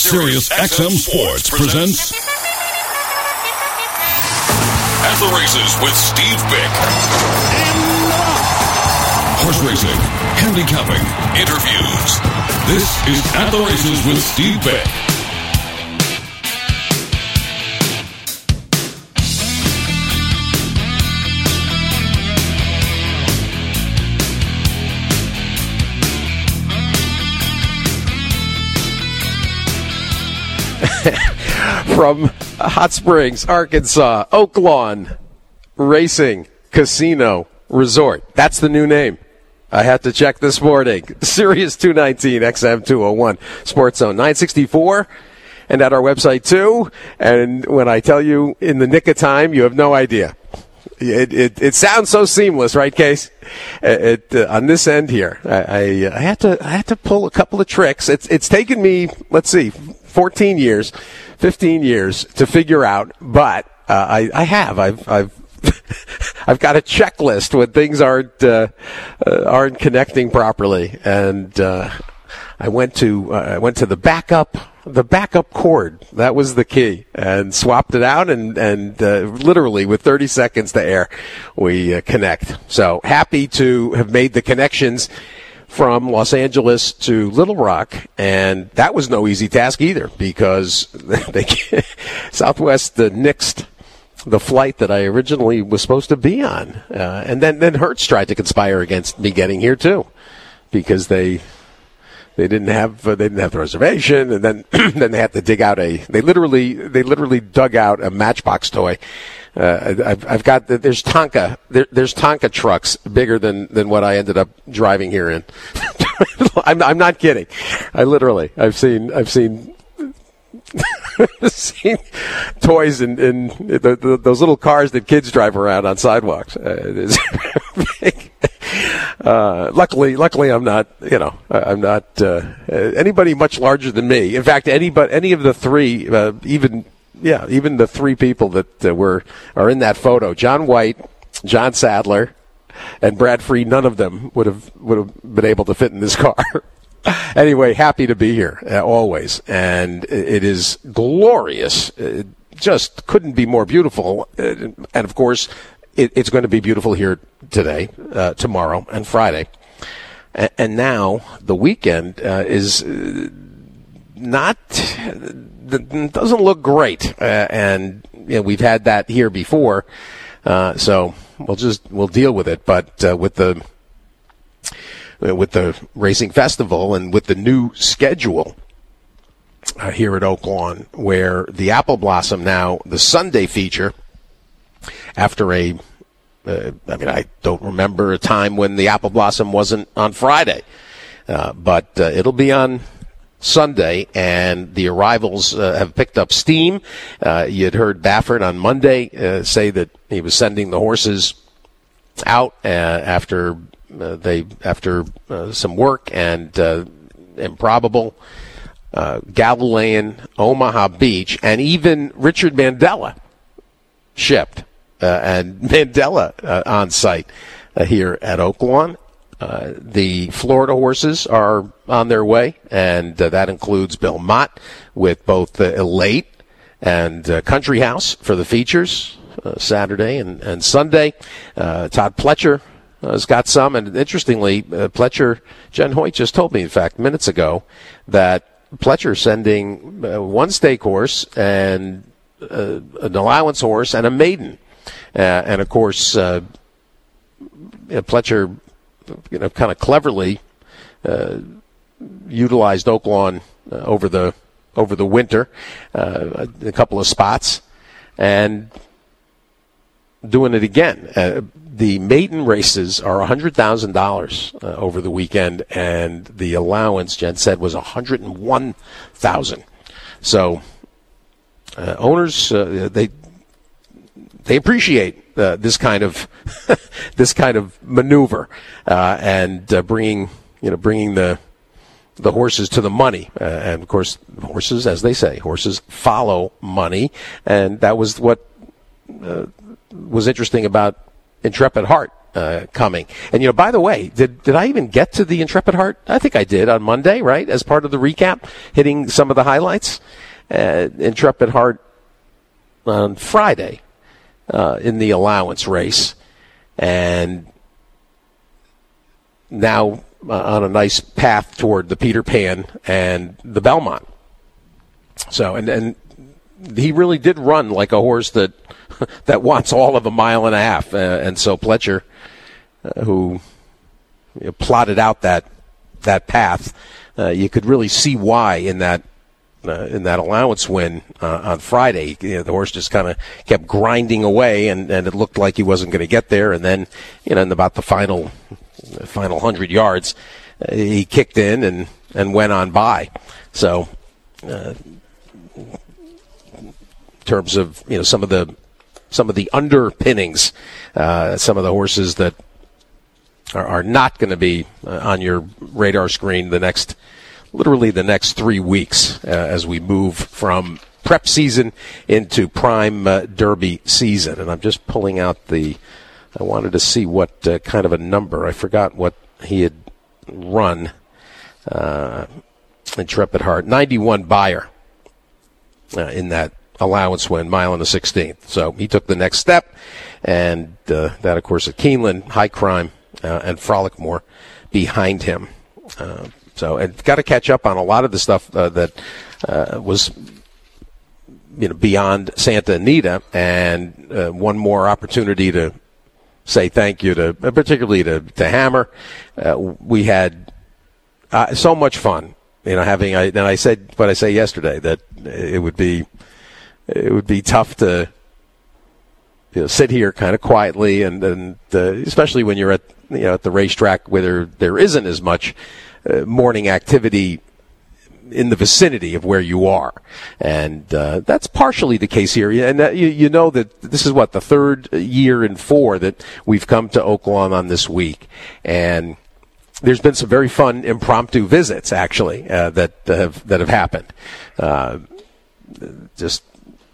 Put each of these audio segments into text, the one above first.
Sirius XM Sports presents At the Races with Steve Bick. Horse racing, handicapping, interviews. This is At the Races with Steve Bick. From Hot Springs, Arkansas, Oaklawn Racing Casino Resort. That's the new name. I had to check this morning. Sirius 219 XM 201 Sports Zone 964 and at our website too. And when I tell you in the nick of time, you have no idea. It sounds so seamless, right, Case? On this end here, I had to pull a couple of tricks. It's taken me, let's see, 15 years to figure out, but I've I've got a checklist when things aren't connecting properly, and I went to the backup cord. That was the key, and swapped it out, and literally with 30 seconds to air, we connect. So happy to have made the connections from Los Angeles to Little Rock, and that was no easy task either, because Southwest nixed the flight that I originally was supposed to be on, and then Hertz tried to conspire against me getting here too, because they didn't have the reservation, and then they had to dig out they literally dug out a Matchbox toy. I've got there's Tonka trucks bigger than what I ended up driving here in. I'm not kidding. I've seen seen toys in those little cars that kids drive around on sidewalks. Luckily, I'm not. I'm not anybody much larger than me. In fact, any of the three, even the three people that are in that photo: John White, John Sadler, and Brad Free. None of them would have been able to fit in this car. Anyway, happy to be here always, and it is glorious. It just couldn't be more beautiful, and of course, it's going to be beautiful here today, tomorrow, and Friday. And now the weekend is doesn't look great, and we've had that here before, so we'll deal with it. But with the racing festival and with the new schedule here at Oaklawn, where the Apple Blossom now, the Sunday feature, after I don't remember a time when the Apple Blossom wasn't on Friday, but it'll be on Sunday, and the arrivals have picked up steam. You had heard Baffert on Monday say that he was sending the horses out after some work, and Improbable, Galilean, Omaha Beach, and even Richard Mandella shipped, and Mandella on site here at Oaklawn. The Florida horses are on their way, and that includes Bill Mott with both Elate and Country House for the features Saturday and Sunday. Todd Pletcher has got some, and interestingly, Pletcher, Jen Hoyt just told me, in fact, minutes ago, that Pletcher sending one stake horse and an allowance horse and a maiden. And of course, Pletcher, kind of cleverly utilized Oaklawn over the winter, a couple of spots, and doing it again. The maiden races are $100,000 over the weekend, and the allowance, Jen said, was $101,000. So owners, they appreciate this kind of maneuver, and bringing the horses to the money, and of course horses, as they say, horses follow money, and that was what was interesting about Intrepid Heart coming. And, by the way, did I even get to the Intrepid Heart? I think I did on Monday, right, as part of the recap, hitting some of the highlights. Intrepid Heart on Friday in the allowance race. And now on a nice path toward the Peter Pan and the Belmont. So, and he really did run like a horse that wants all of a mile and a half. And so Pletcher, who plotted out that path, you could really see why in that allowance win on Friday. The horse just kind of kept grinding away, and it looked like he wasn't going to get there. And then, in about the final 100 yards, he kicked in and went on by. So, in terms of some of the underpinnings, some of the horses that are not going to be on your radar screen literally the next 3 weeks as we move from prep season into prime Derby season. And I'm just pulling out I wanted to see what kind of a number. I forgot what he had run. Intrepid Heart, 91 Beyer in that allowance win, mile and a 16th. So he took the next step, and that, of course, at Keeneland, High Crime, and Frolickmore behind him. So, and got to catch up on a lot of the stuff that was, beyond Santa Anita, and one more opportunity to say thank you to, particularly to Hammer. We had so much fun, having. And I said what I say yesterday, that it would be tough to sit here kind of quietly, and especially when you're at the racetrack where there isn't as much morning activity in the vicinity of where you are. And that's partially the case here. And you know that this is the third year in 4 that we've come to Oaklawn on this week. And there's been some very fun impromptu visits, actually, that have happened. Just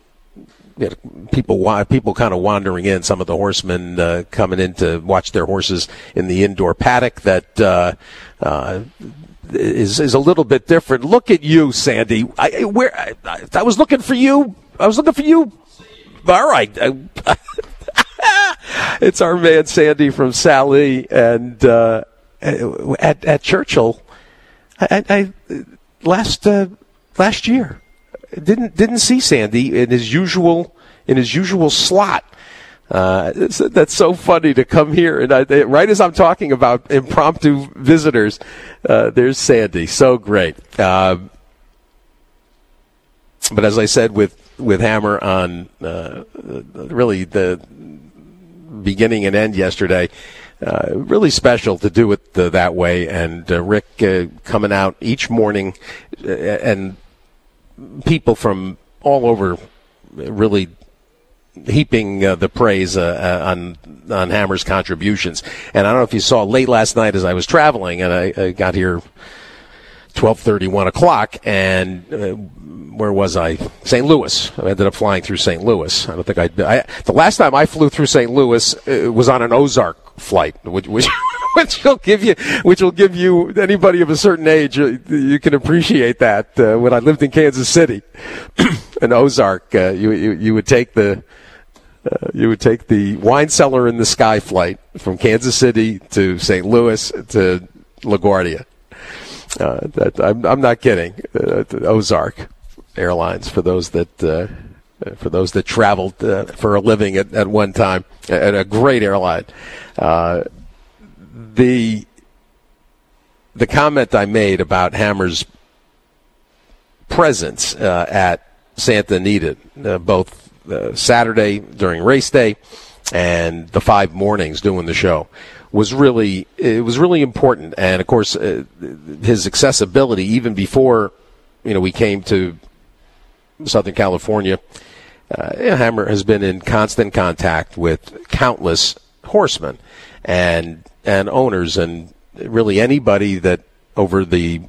people kind of wandering in, some of the horsemen coming in to watch their horses in the indoor paddock that is a little bit different. Look at you, Sandy. I was looking for you. All right. It's our man Sandy from Sally, and at Churchill last year. Didn't see Sandy in his usual slot. That's so funny to come here, and right as I'm talking about impromptu visitors, there's Sandy. So great. But as I said with Hammer on really the beginning and end yesterday, really special to do it that way. And Rick coming out each morning, and people from all over really heaping the praise on Hammer's contributions. And I don't know if you saw late last night as I was traveling, and I got here 12:30, 1 o'clock, and where was I? St. Louis. I ended up flying through St. Louis. I don't think the last time I flew through St. Louis was on an Ozark flight, which will give you anybody of a certain age, you can appreciate that. When I lived in Kansas City, an Ozark, you would take the wine cellar in the sky flight from Kansas City to St. Louis to LaGuardia. I'm not kidding. Ozark Airlines, for those that traveled for a living at one time, and a great airline. The comment I made about Hammer's presence at Santa Anita, both Saturday during race day and the 5 mornings doing the show, was really important. And of course, his accessibility, even before we came to Southern California, Hammer has been in constant contact with countless horsemen and owners, and really anybody that over the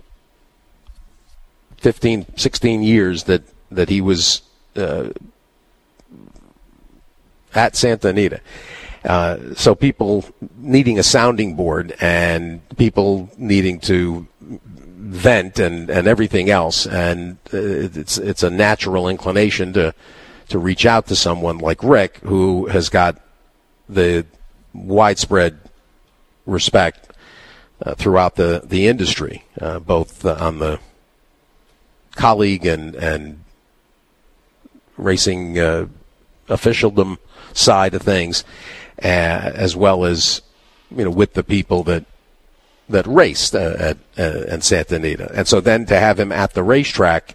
15, 16 years that he was at Santa Anita. So people needing a sounding board and people needing to vent and everything else, and it's a natural inclination to reach out to someone like Rick, who has got the widespread respect throughout the industry, both on the colleague and racing officialdom side of things, as well as with the people that raced at Santa Anita. And so then to have him at the racetrack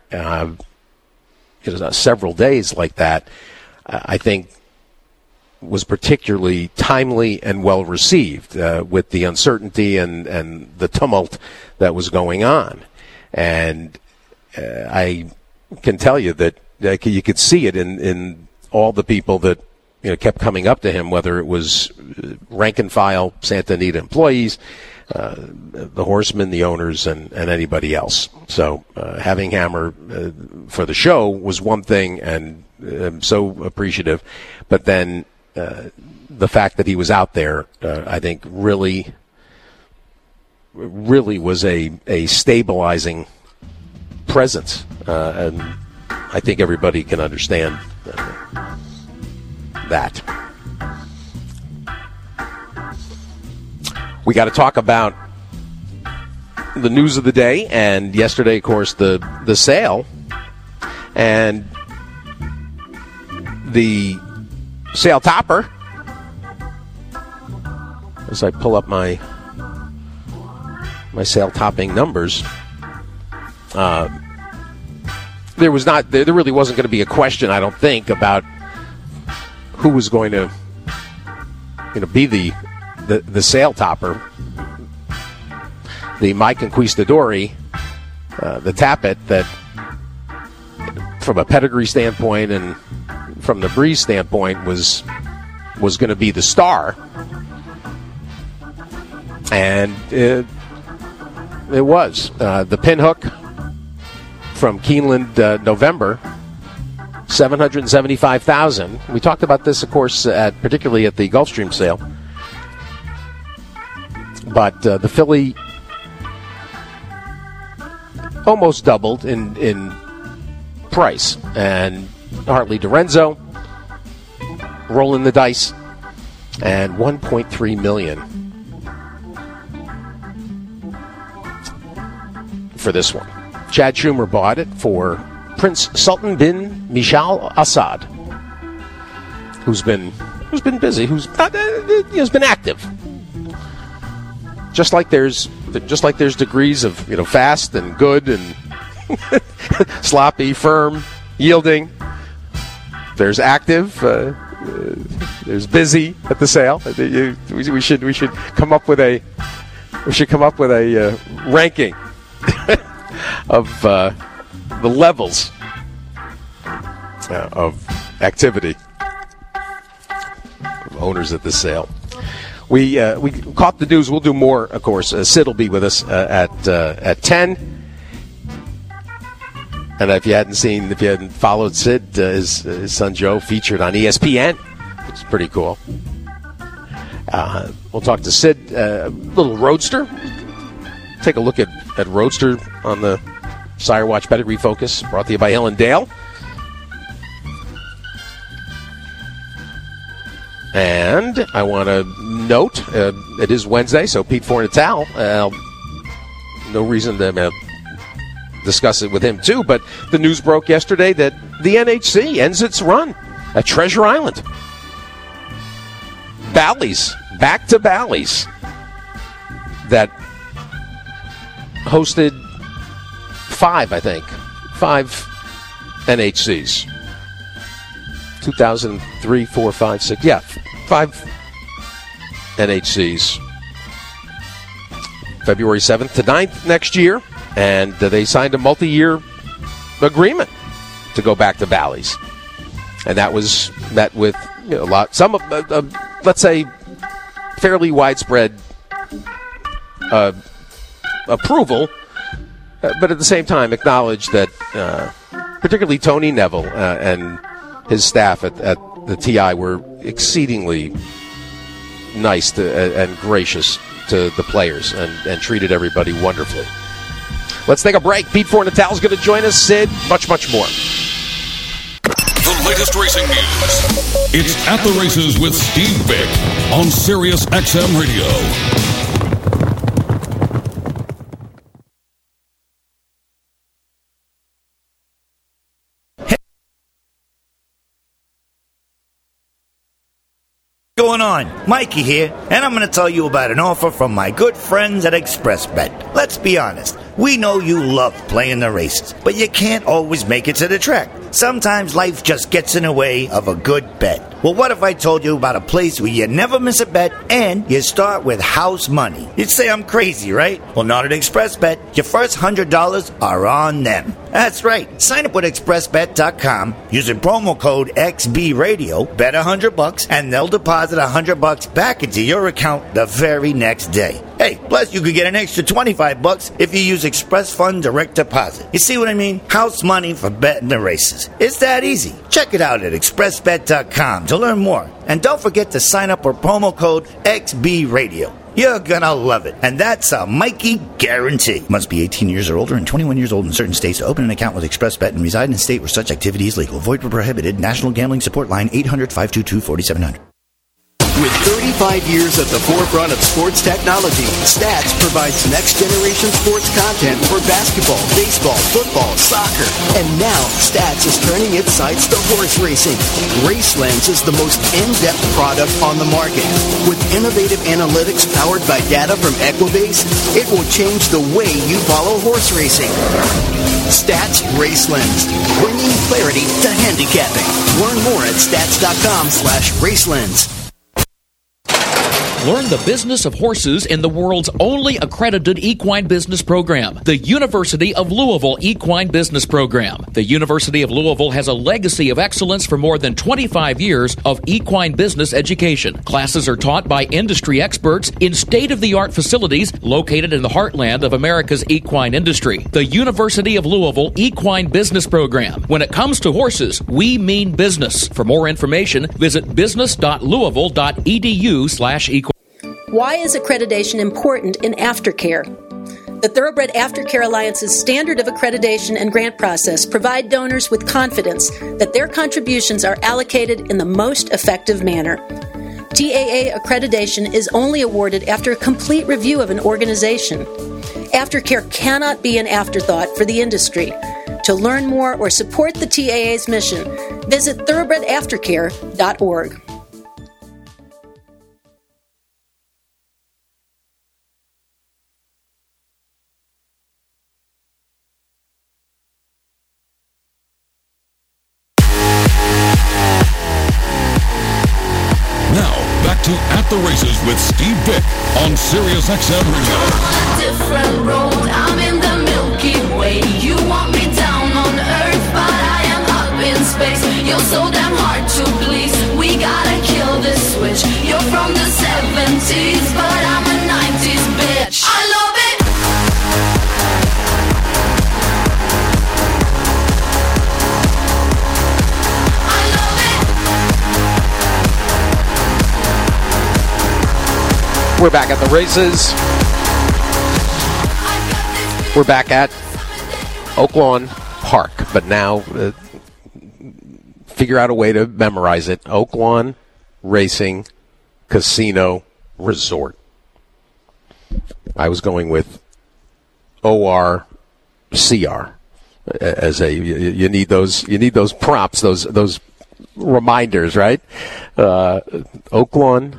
several days like that, I think was particularly timely and well received with the uncertainty and the tumult that was going on. And I can tell you that you could see it in all the people that kept coming up to him, whether it was rank and file Santa Anita employees, the horsemen, the owners, and anybody else. So having Hammer for the show was one thing, and I'm so appreciative. But then the fact that he was out there, I think, really was a stabilizing presence, and I think everybody can understand that. We got to talk about the news of the day, and yesterday, of course, the sale, and the sale topper. As I pull up my sale topping numbers, there really wasn't going to be a question, I don't think, about who was going to be the sale topper. The My Conquistadori, the Tappet, that from a pedigree standpoint and from the breeze standpoint was going to be the star, and it was the Pinhook from Keeneland, November, $775,000. We talked about this, of course, particularly at the Gulfstream sale. But the filly almost doubled in price, and Hartley Dorenzo rolling the dice, and $1.3 million for this one. Chad Schumer bought it for Prince Sultan bin Mishal Assad, who's been busy, who's been active. Just like there's degrees of fast and good and sloppy, firm, yielding. There's active. There's busy at the sale. We should come up with a ranking of the levels of activity of owners at the sale. We caught the news. We'll do more, of course. Sid will be with us at 10. And if you hadn't followed Sid, his son Joe featured on ESPN. It's pretty cool. We'll talk to Sid. Little Roadster. Take a look at Roadster on the Sire Watch Pedigree Focus, brought to you by Hill and Dale. And I want to note, it is Wednesday, so Pete Fornatal, no reason to discuss it with him too, but the news broke yesterday that the NHC ends its run at Treasure Island. Bally's, back to Bally's, that hosted five NHCs. 2003, 4, 5, 6. Yeah, 5 NHCs. February 7th to 9th next year. And they signed a multi-year agreement to go back to Bally's. And that was met with let's say, fairly widespread approval, but at the same time acknowledged that particularly Tony Neville and his staff at the TI were exceedingly nice and gracious to the players and treated everybody wonderfully. Let's take a break. Pete Fornatal's going to join us. Sid, much more. The latest racing news. It's At the Races with Steve Bick on Sirius XM Radio. Going on? Mikey here, and I'm going to tell you about an offer from my good friends at ExpressBet. Let's be honest, we know you love playing the races, but you can't always make it to the track. Sometimes life just gets in the way of a good bet. Well, what if I told you about a place where you never miss a bet and you start with house money? You'd say I'm crazy, right? Well, not at ExpressBet. Your first $100 are on them. That's right. Sign up with ExpressBet.com using promo code XBRadio, bet $100, and they'll deposit $100 back into your account the very next day. Hey, plus you could get an extra $25 if you use Express Fund Direct Deposit. You see what I mean? House money for betting the races. It's that easy. Check it out at ExpressBet.com to learn more. And don't forget to sign up with promo code XBRadio. You're gonna love it. And that's a Mikey guarantee. Must be 18 years or older and 21 years old in certain states to open an account with ExpressBet and reside in a state where such activity is legal. Void where prohibited. National Gambling Support Line 800-522-4700. With 35 years at the forefront of sports technology, Stats provides next-generation sports content for basketball, baseball, football, soccer. And now, Stats is turning its sights to horse racing. RaceLens is the most in-depth product on the market. With innovative analytics powered by data from Equibase, it will change the way you follow horse racing. Stats RaceLens, bringing clarity to handicapping. Learn more at stats.com/RaceLens. Learn the business of horses in the world's only accredited equine business program, the University of Louisville Equine Business Program. The University of Louisville has a legacy of excellence for more than 25 years of equine business education. Classes are taught by industry experts in state-of-the-art facilities located in the heartland of America's equine industry. The University of Louisville Equine Business Program. When it comes to horses, we mean business. For more information, visit business.louisville.edu/equine. Why is accreditation important in aftercare? The Thoroughbred Aftercare Alliance's standard of accreditation and grant process provide donors with confidence that their contributions are allocated in the most effective manner. TAA accreditation is only awarded after a complete review of an organization. Aftercare cannot be an afterthought for the industry. To learn more or support the TAA's mission, visit thoroughbredaftercare.org. To At the Races with Steve Bick on Sirius XM Radio. On a different road, I'm in the Milky Way. You want me down on Earth, but I am up in space. You're so damn hard to please. We gotta kill this switch. You're from the 70s, but I'm a 90s bitch. I love it. We're back at the races. We're back at Oaklawn Park, but now figure out a way to memorize it. Oaklawn Racing Casino Resort. I was going with ORCR as a you need those prompts, those reminders, right? Oaklawn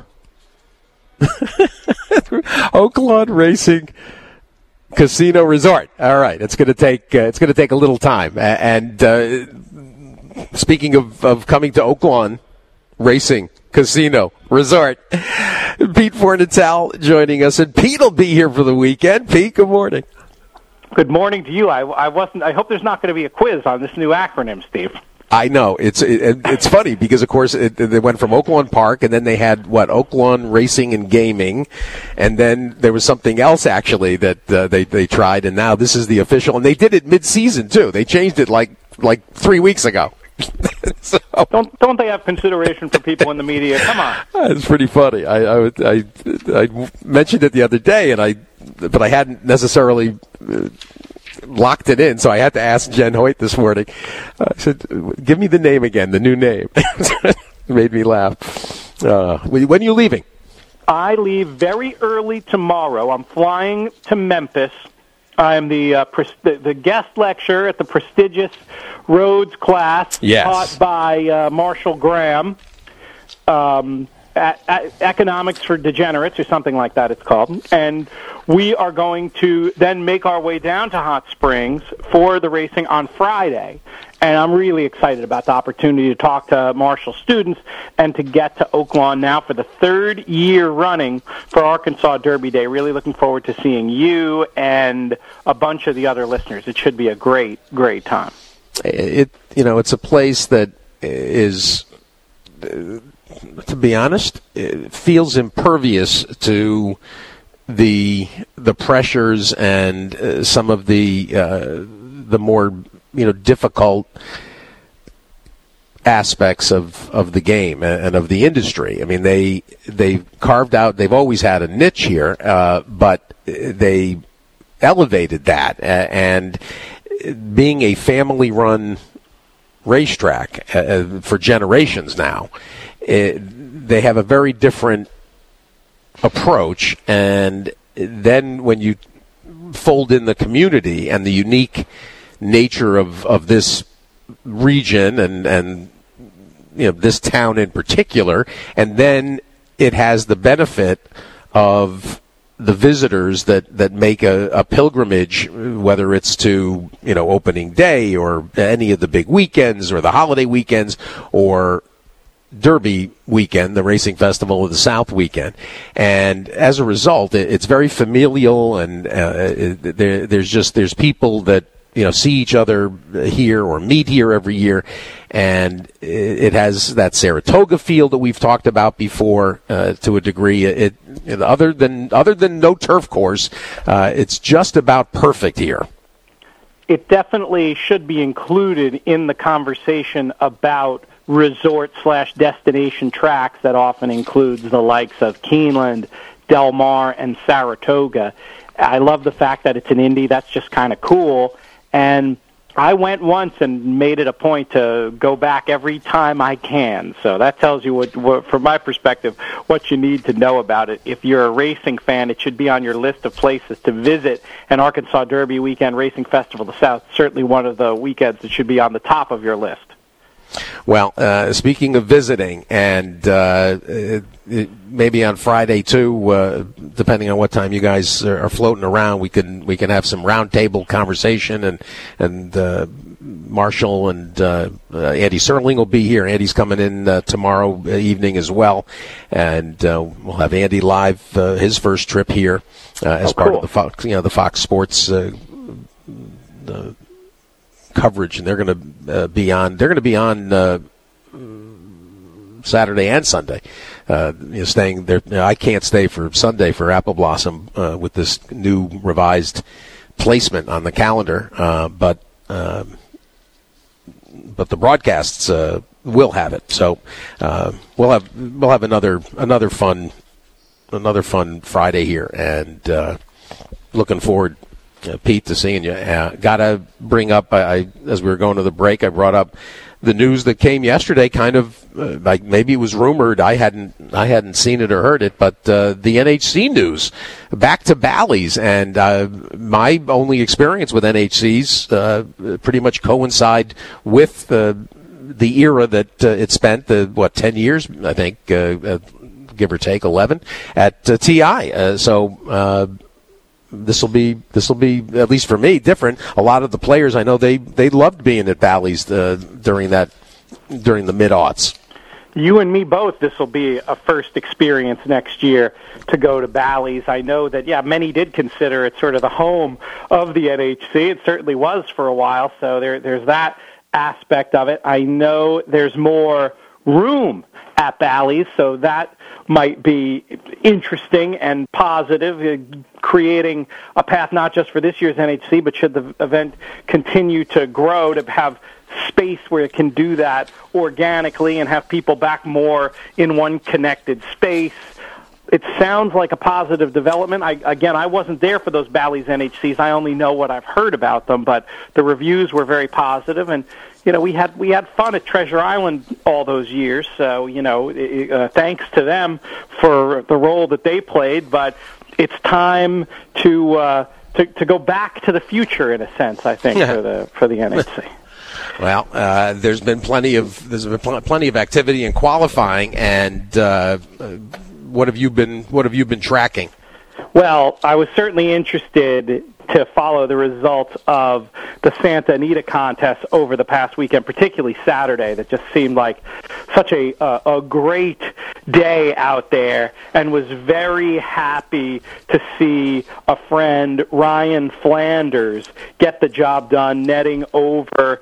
Racing Casino Resort. All right, it's going to take a little time. And speaking of coming to Oaklawn Racing Casino Resort, Pete Fornatal joining us, and Pete will be here for the weekend. Pete, good morning. Good morning to you. I hope there's not going to be a quiz on this new acronym, Steve. I know. It's funny because, of course, they went from Oaklawn Park, and then they had, Oaklawn Racing and Gaming, and then there was something else, actually, that they tried, and now this is the official. And they did it mid-season, too. They changed it like 3 weeks ago. So, don't they have consideration for people in the media? Come on. It's pretty funny. I mentioned it the other day, but I hadn't necessarily locked it in, so I had to ask Jen Hoyt this morning. I said, "Give me the name again, the new name." It made me laugh. When are you leaving? I leave very early tomorrow. I'm flying to Memphis. I'm the guest lecturer at the prestigious Rhodes class taught by Marshall Graham, Economics for Degenerates or something like that it's called. And we are going to then make our way down to Hot Springs for the racing on Friday. And I'm really excited about the opportunity to talk to Marshall students and to get to Oaklawn now for the third year running for Arkansas Derby Day. Really looking forward to seeing you and a bunch of the other listeners. It should be a great, great time. It's a place that is, to be honest, it feels impervious to the pressures and some of the more difficult aspects of the game and of the industry. I mean, they've carved out. They've always had a niche here, but they elevated that. And being a family-run racetrack for generations now, they have a very different approach. And then when you fold in the community and the unique nature of this region and this town in particular, and then it has the benefit of the visitors that make a pilgrimage, whether it's to opening day or any of the big weekends or the holiday weekends or Derby weekend, the Racing Festival of the South weekend. And as a result, it's very familial, and there's people that see each other here or meet here every year, and it has that Saratoga feel that we've talked about before to a degree. Other than no turf course, it's just about perfect here. It definitely should be included in the conversation about resort/destination tracks that often includes the likes of Keeneland, Del Mar, and Saratoga. I love the fact that it's an Indy. That's just kind of cool. And I went once and made it a point to go back every time I can. So that tells you, what from my perspective, what you need to know about it. If you're a racing fan, it should be on your list of places to visit. And Arkansas Derby Weekend Racing Festival of the South, certainly one of the weekends that should be on the top of your list. Well, speaking of visiting, and maybe on Friday too, depending on what time you guys are floating around, we can have some roundtable conversation, and Marshall and Andy Serling will be here. Andy's coming in tomorrow evening as well, and we'll have Andy live his first trip here as part of the Fox Sports coverage, and they're going to be on. They're going to be on Saturday and Sunday. Staying there. I can't stay for Sunday for Apple Blossom with this new revised placement on the calendar, but the broadcasts will have it. So we'll have another fun Friday here, and looking forward, Pete, to seeing you. Gotta bring up, as we were going to the break, I brought up the news that came yesterday. Kind of like maybe it was rumored. I hadn't seen it or heard it, but the NHC news back to Bally's, and my only experience with NHCs pretty much coincide with the era that it spent. 10 years, I think, give or take 11 at TI. This will be at least for me different. A lot of the players I know they loved being at Bally's during the mid-aughts. You and me both. This will be a first experience next year to go to Bally's. I know that many did consider it sort of the home of the NHC. It certainly was for a while. So there's that aspect of it. I know there's more room at Bally's, so that might be interesting and positive, creating a path not just for this year's NHC, but should the event continue to grow, to have space where it can do that organically and have people back more in one connected space. It sounds like a positive development. I wasn't there for those Bally's NHCs. I only know what I've heard about them, but the reviews were very positive. And we had fun at Treasure Island all those years. So thanks to them for the role that they played. But it's time to go back to the future in a sense. I think for the NHC. Well, there's been plenty of activity in qualifying, and what have you been tracking? Well, I was certainly interested to follow the results of the Santa Anita contest over the past weekend, particularly Saturday. That just seemed like such a great day out there, and was very happy to see a friend, Ryan Flanders, get the job done, netting over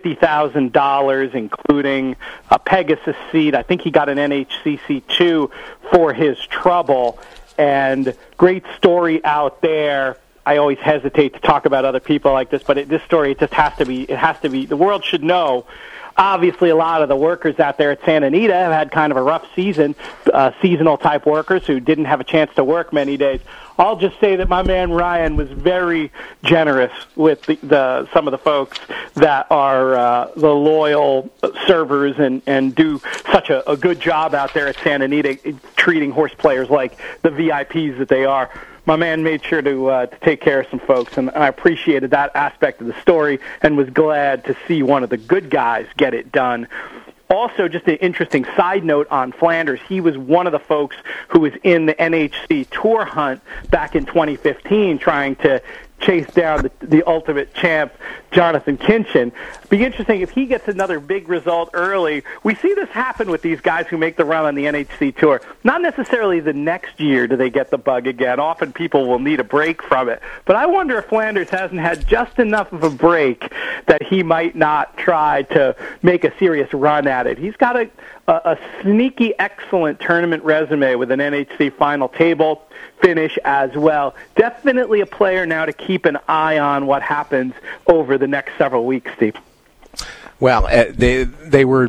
$50,000, including a Pegasus seat. I think he got an NHCC2 for his trouble. And great story out there. I always hesitate to talk about other people like this, but this story, it has to be, the world should know. Obviously, a lot of the workers out there at Santa Anita have had kind of a rough season, seasonal-type workers who didn't have a chance to work many days. I'll just say that my man Ryan was very generous with some of the folks that are the loyal servers and do such a good job out there at Santa Anita, treating horse players like the VIPs that they are. My man made sure to take care of some folks, and I appreciated that aspect of the story and was glad to see one of the good guys get it done. Also, just an interesting side note on Flanders, he was one of the folks who was in the NHC Tour hunt back in 2015 trying to chase down the ultimate champ, Jonathan Kinchin. Be interesting if he gets another big result early. We see this happen with these guys who make the run on the NHC Tour. Not necessarily the next year do they get the bug again. Often people will need a break from it. But I wonder if Flanders hasn't had just enough of a break that he might not try to make a serious run at it. He's got a sneaky, excellent tournament resume with an NHC final table finish as well. Definitely a player now to keep an eye on what happens over the next several weeks, Steve. Well, they were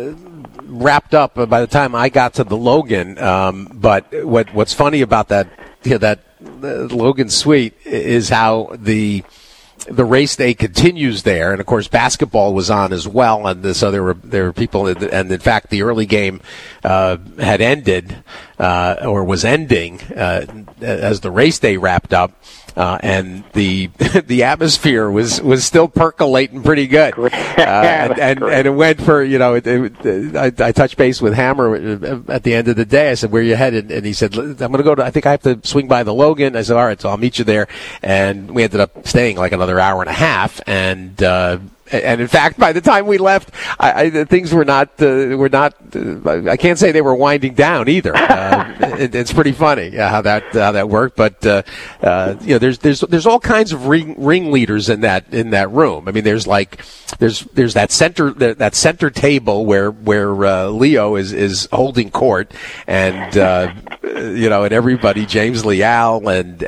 wrapped up by the time I got to the Logan. But what's funny about that Logan Suite is how the race day continues there, and of course basketball was on as well, and so there were people, and in fact the early game had ended or was ending as the race day wrapped up. And the atmosphere was still percolating pretty good, and it went for I touched base with Hammer at the end of the day. I said, "Where are you headed?" And he said, "I'm going to go to. I think I have to swing by the Logan." I said, "All right, so I'll meet you there." And we ended up staying like another hour and a half, and in fact, by the time we left, things were not. I can't say they were winding down either. It's pretty funny how that worked. But there's all kinds of ringleaders in that room. I mean, there's that center table where Leo is holding court, and and everybody, James Leal and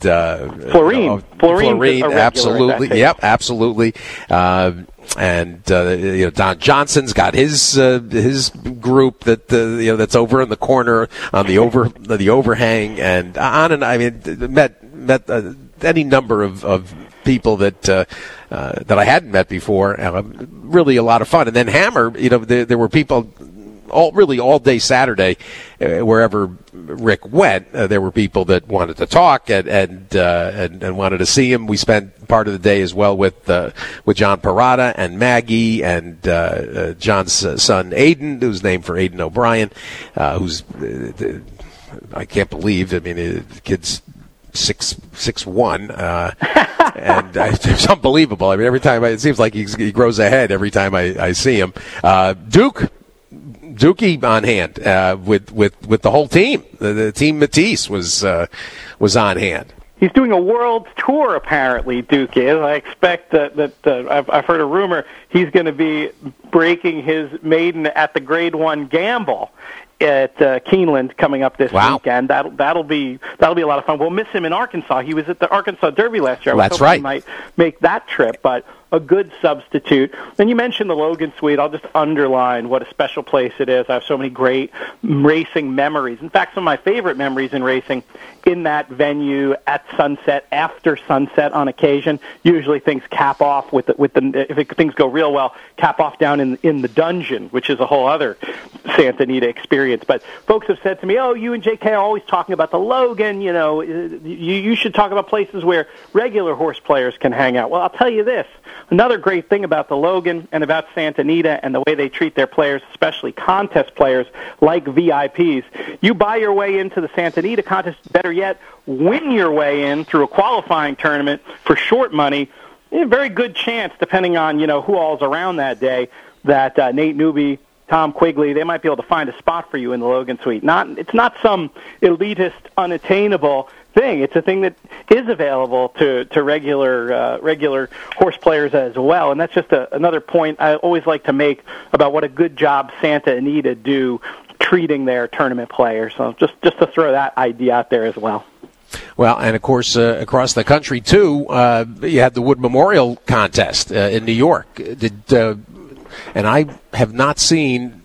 Florine, absolutely, yep, absolutely. And Don Johnson's got his group that's over in the corner on the overhang, and on, and I mean met any number of people that I hadn't met before. Really a lot of fun. And then Hammer, there were people all day Saturday, wherever Rick went, there were people that wanted to talk and wanted to see him. We spent part of the day as well with John Parada and Maggie and John's son Aiden, who's named for Aiden O'Brien, who's I can't believe. I mean, the kid's 6'1", and it's unbelievable. I mean, every time it seems like he grows ahead every time I see him. Dookie on hand with the whole team. The team Matisse was on hand. He's doing a world tour, apparently, Dookie. I expect that I've heard a rumor he's going to be breaking his maiden at the Grade 1 Gamble at Keeneland coming up this weekend. That'll be a lot of fun. We'll miss him in Arkansas. He was at the Arkansas Derby last year. I was hoping he might make that trip, but a good substitute. And you mentioned the Logan Suite. I'll just underline what a special place it is. I have so many great racing memories. In fact, some of my favorite memories in racing in that venue at sunset, after sunset on occasion. Usually things cap off with if things go real well, cap off down in the dungeon, which is a whole other Santa Anita experience. But folks have said to me, "Oh, you and JK are always talking about the Logan. You know, you should talk about places where regular horse players can hang out." Well, I'll tell you this. Another great thing about the Logan and about Santa Anita and the way they treat their players, especially contest players like VIPs, you buy your way into the Santa Anita contest, better yet, win your way in through a qualifying tournament for short money. A very good chance, depending on who all's around that day, that Nate Newby, Tom Quigley, they might be able to find a spot for you in the Logan Suite. It's not some elitist, unattainable thing. It's a thing that is available to regular horse players as well. And that's just another point I always like to make about what a good job Santa Anita do treating their tournament players. So just to throw that idea out there as well. Well, and of course, across the country too, you had the Wood Memorial Contest in New York. And I have not seen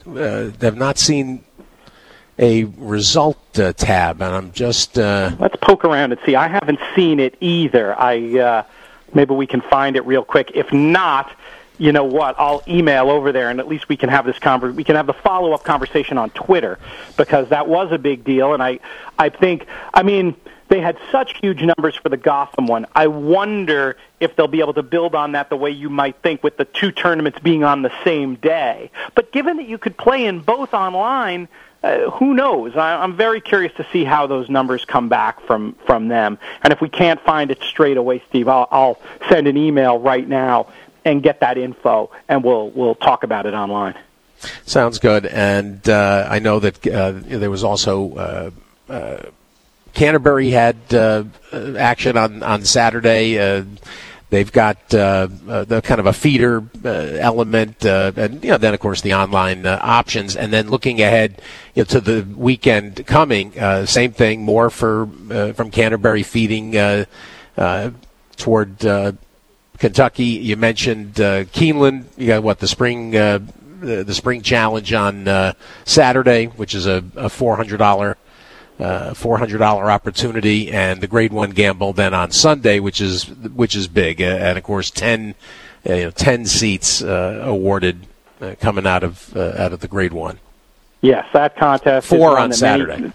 a result tab, and I'm just let's poke around and see. I haven't seen it either. Maybe we can find it real quick. If not, you know what? I'll email over there, and at least we can have this we can have the follow-up conversation on Twitter, because that was a big deal. And I think, they had such huge numbers for the Gotham one. I wonder if they'll be able to build on that the way you might think, with the two tournaments being on the same day. But given that you could play in both online, who knows? I'm very curious to see how those numbers come back from them. And if we can't find it straight away, Steve, I'll send an email right now and get that info, and we'll talk about it online. Sounds good. And I know that there was also Canterbury had action on Saturday. They've got the kind of a feeder element, and then of course the online options. And then looking ahead to the weekend coming, same thing, more from Canterbury feeding toward Kentucky. You mentioned Keeneland. You got the spring challenge on Saturday, which is a $400 opportunity, and the Grade 1 gamble then on Sunday, which is big, and of course 10 seats awarded coming out of the Grade 1. Yes, that contest. 4 on Saturday.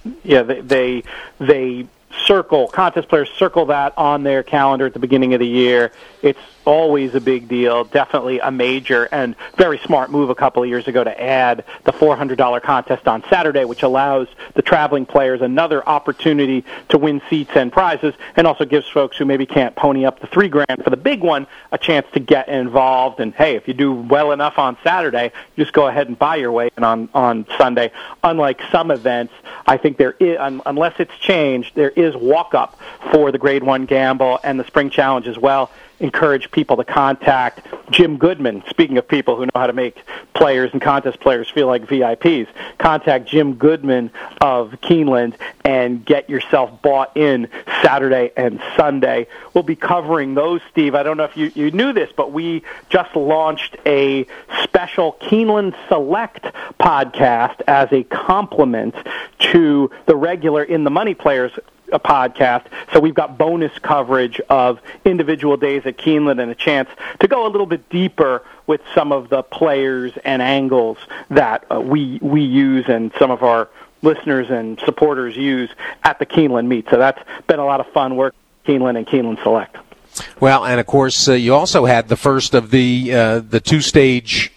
They contest players circle that on their calendar at the beginning of the year. It's always a big deal, definitely a major and very smart move a couple of years ago to add the $400 contest on Saturday, which allows the traveling players another opportunity to win seats and prizes, and also gives folks who maybe can't pony up the $3,000 for the big one a chance to get involved. And hey, if you do well enough on Saturday, just go ahead and buy your way in on Sunday. Unlike some events, I think there is, unless it's changed, there is walk-up for the Grade 1 gamble and the Spring Challenge as well. Encourage people to contact Jim Goodman. Speaking of people who know how to make players and contest players feel like VIPs, contact Jim Goodman of Keeneland and get yourself bought in Saturday and Sunday. We'll be covering those, Steve. I don't know if you knew this, but we just launched a special Keeneland Select podcast as a complement to the regular In the Money Players a podcast. So we've got bonus coverage of individual days at Keeneland and a chance to go a little bit deeper with some of the players and angles that we use and some of our listeners and supporters use at the Keeneland meet. So that's been a lot of fun work, Keeneland and Keeneland Select. Well, and of course you also had the first of the two-stage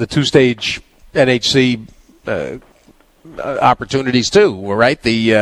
NHC opportunities too, right?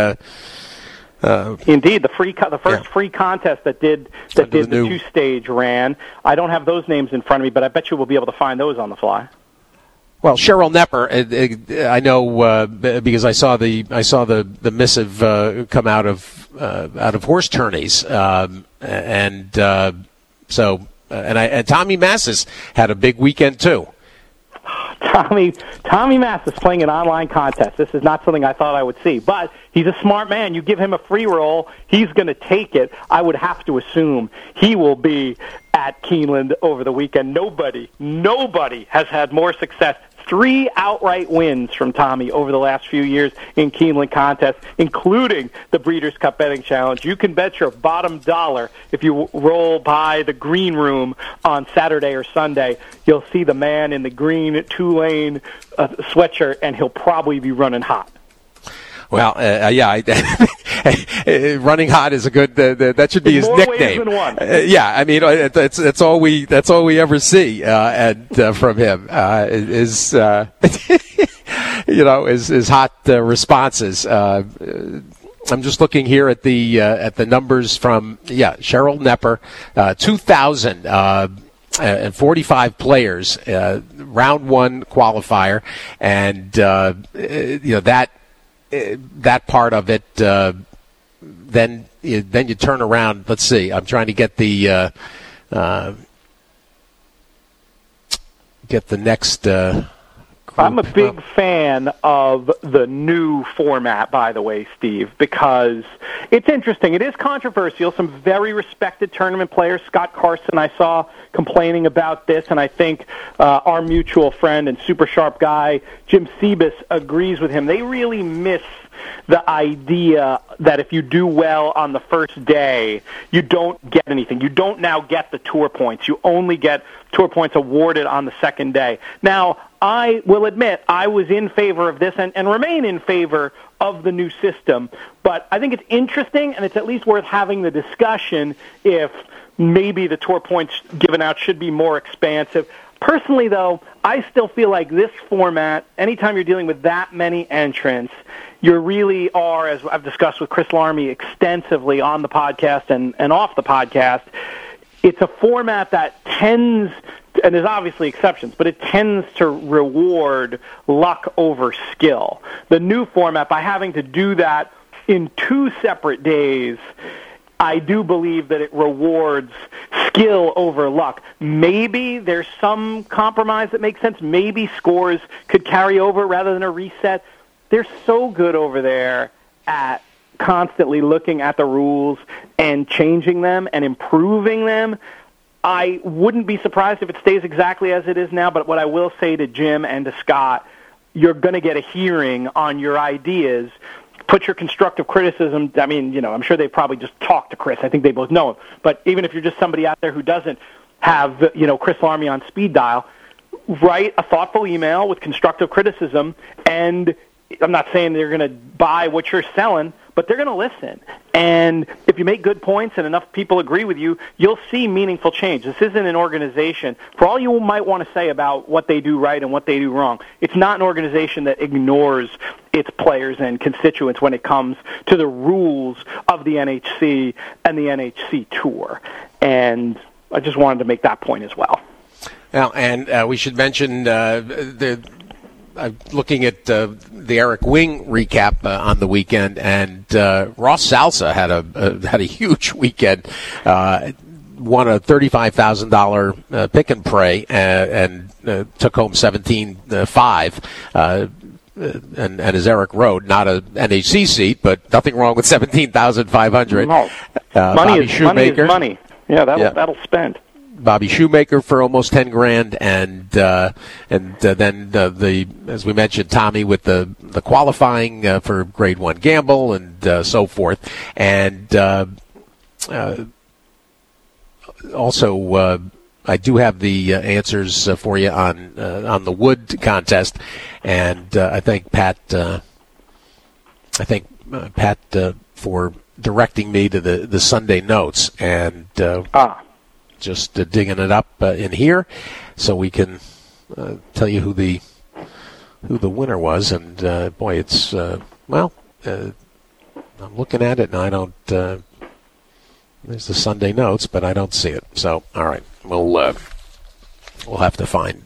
Indeed, the first free contest that did the two-stage ran. I don't have those names in front of me, but I bet you we'll be able to find those on the fly. Well, Cheryl Nepper, I know because I saw the missive come out of horse tourneys, and Tommy Massis had a big weekend too. Tommy Mass is playing an online contest. This is not something I thought I would see, but he's a smart man. You give him a free roll, he's going to take it. I would have to assume he will be at Keeneland over the weekend. Nobody has had more success. 3 outright wins from Tommy over the last few years in Keeneland contests, including the Breeders' Cup Betting Challenge. You can bet your bottom dollar if you roll by the green room on Saturday or Sunday, you'll see the man in the green Tulane sweatshirt, and he'll probably be running hot. Well, running hot is a good. That should be his nickname. More ways than one. I mean, that's all we ever see from him is his hot responses. I'm just looking here at the numbers from Cheryl Nepper, 2,000. And 45 players, round one qualifier, and that part of it. Then you turn around. Let's see. I'm trying to get the next. I'm a big fan of the new format, by the way, Steve, because it's interesting. It is controversial. Some very respected tournament players, Scott Carson, I saw complaining about this, and I think our mutual friend and super sharp guy, Jim Sebas, agrees with him. They really miss the idea that if you do well on the first day, you don't get anything. You don't now get the tour points. You only get tour points awarded on the second day. Now, I will admit I was in favor of this and remain in favor of the new system, but I think it's interesting and it's at least worth having the discussion if maybe the tour points given out should be more expansive. Personally, though, I still feel like this format, anytime you're dealing with that many entrants, you really are, as I've discussed with Chris Larmy extensively on the podcast and off the podcast, it's a format that tends, and there's obviously exceptions, but it tends to reward luck over skill. The new format, by having to do that in 2 separate days, I do believe that it rewards skill over luck. Maybe there's some compromise that makes sense. Maybe scores could carry over rather than a reset. They're so good over there at constantly looking at the rules and changing them and improving them. I wouldn't be surprised if it stays exactly as it is now, but what I will say to Jim and to Scott, you're going to get a hearing on your ideas. Put your constructive criticism. I mean, I'm sure they probably just talked to Chris. I think they both know him. But even if you're just somebody out there who doesn't have, Chris Larmy on speed dial, write a thoughtful email with constructive criticism. And I'm not saying they're going to buy what you're selling, but they're going to listen. And if you make good points and enough people agree with you, you'll see meaningful change. This isn't an organization, for all you might want to say about what they do right and what they do wrong, it's not an organization that ignores its players and constituents when it comes to the rules of the NHC and the NHC Tour. And I just wanted to make that point as well. Well, and we should mention looking at the Eric Wing recap on the weekend, and Ross Salsa had a huge weekend. Won a $35,000 pick and pray and took home 17.5. And as Eric wrote, not a NHC seat, but nothing wrong with $17,500. No. Money is money. Yeah, that'll spend. Bobby Shoemaker for almost $10,000, and then as we mentioned, Tommy with the qualifying for Grade 1 gamble and so forth, and also I do have the answers for you on the Wood contest, and I thank Pat for directing me to the Sunday notes and. Just digging it up in here, so we can tell you who the winner was. And boy, it's I'm looking at it and I don't. There's the Sunday notes, but I don't see it. So all right, we'll have to find.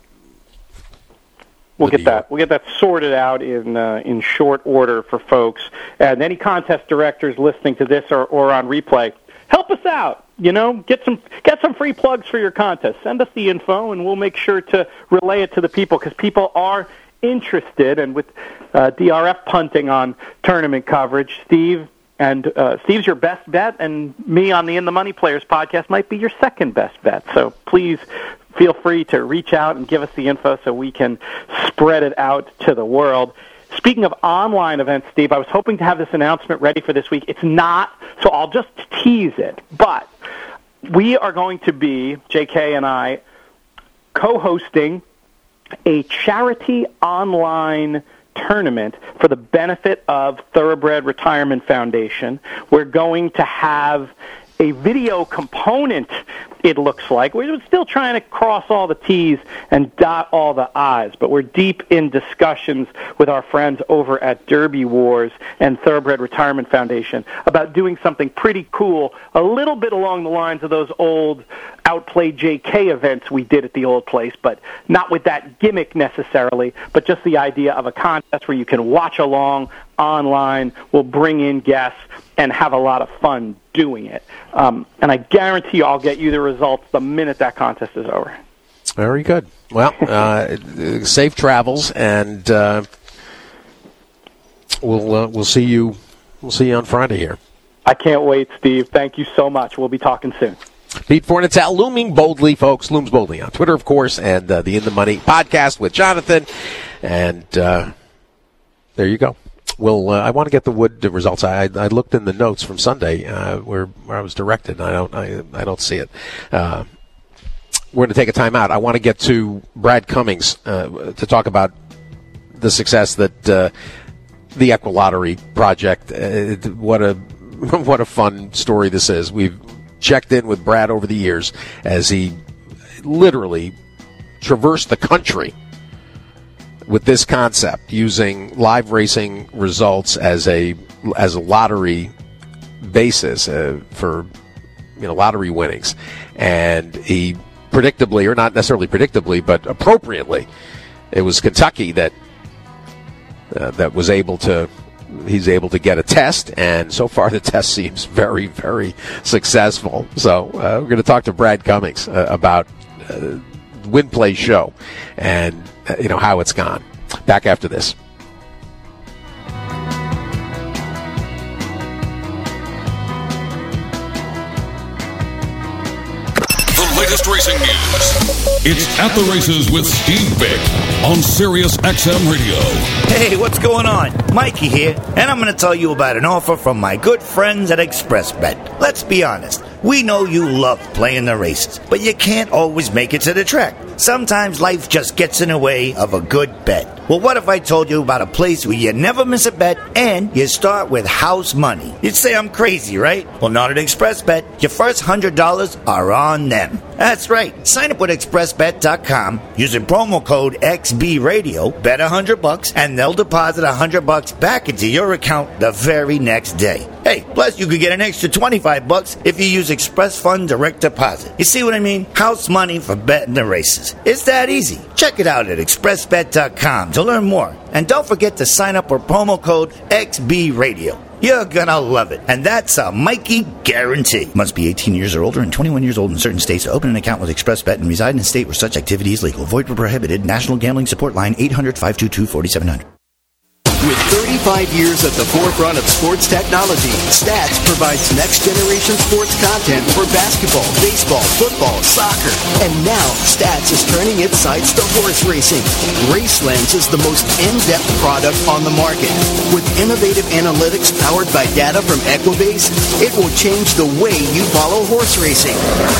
We'll get that sorted out in short order for folks. And any contest directors listening to this or on replay, help us out. get some free plugs for your contest. Send us the info, and we'll make sure to relay it to the people, because people are interested. And with DRF punting on tournament coverage, Steve's your best bet, and me on the In the Money Players podcast might be your second best bet. So please feel free to reach out and give us the info so we can spread it out to the world. Speaking of online events, Steve, I was hoping to have this announcement ready for this week. It's not, so I'll just tease it. But we are going to be, JK and I, co-hosting a charity online tournament for the benefit of Thoroughbred Retirement Foundation. We're going to have a video component, it looks like. We're still trying to cross all the T's and dot all the I's, but we're deep in discussions with our friends over at Derby Wars and Thoroughbred Retirement Foundation about doing something pretty cool, a little bit along the lines of those old Outplay JK events we did at the old place, but not with that gimmick necessarily, but just the idea of a contest where you can watch along online. We'll bring in guests and have a lot of fun doing it. And I guarantee you I'll get you the results the minute that contest is over. Very good. Well, safe travels, and we'll see you. We'll see you on Friday here. I can't wait, Steve. Thank you so much. We'll be talking soon. Pete Fornatale, looming boldly, folks. Looms boldly on Twitter, of course, and the In the Money podcast with Jonathan. And there you go. Well, I want to get the Wood results. I looked in the notes from Sunday where I was directed. I don't see it. We're going to take a time out. I want to get to Brad Cummings to talk about the success that the Equilottery project. What a fun story this is. We've checked in with Brad over the years as he literally traversed the country with this concept, using live racing results as a lottery basis for lottery winnings. And he predictably, or not necessarily predictably, but appropriately, it was Kentucky that was able to. He's able to get a test, and so far the test seems very, very successful. So we're going to talk to Brad Cummings about Win Play Show and how it's gone. Back after this. The latest racing news. It's At the Races with Steve Vick on Sirius XM Radio. Hey, what's going on? Mikey here, and I'm going to tell you about an offer from my good friends at ExpressBet. Let's be honest. We know you love playing the races, but you can't always make it to the track. Sometimes life just gets in the way of a good bet. Well, what if I told you about a place where you never miss a bet and you start with house money? You'd say I'm crazy, right? Well, not at ExpressBet. Your first $100 are on them. That's right. Sign up with ExpressBet.com using promo code XBRadio, bet $100, and they'll deposit $100 back into your account the very next day. Hey, plus you could get an extra $25 if you use Express Fund Direct Deposit. You see what I mean? House money for betting the races. It's that easy. Check it out at ExpressBet.com to learn more. And don't forget to sign up for promo code XBRadio. You're gonna love it. And that's a Mikey guarantee. Must be 18 years or older and 21 years old in certain states to open an account with ExpressBet and reside in a state where such activity is legal. Void where prohibited. National Gambling Support Line 800-522-4700. With 35 years at the forefront of sports technology, Stats provides next-generation sports content for basketball, baseball, football, soccer. And now, Stats is turning its sights to horse racing. RaceLens is the most in-depth product on the market. With innovative analytics powered by data from Equibase, it will change the way you follow horse racing.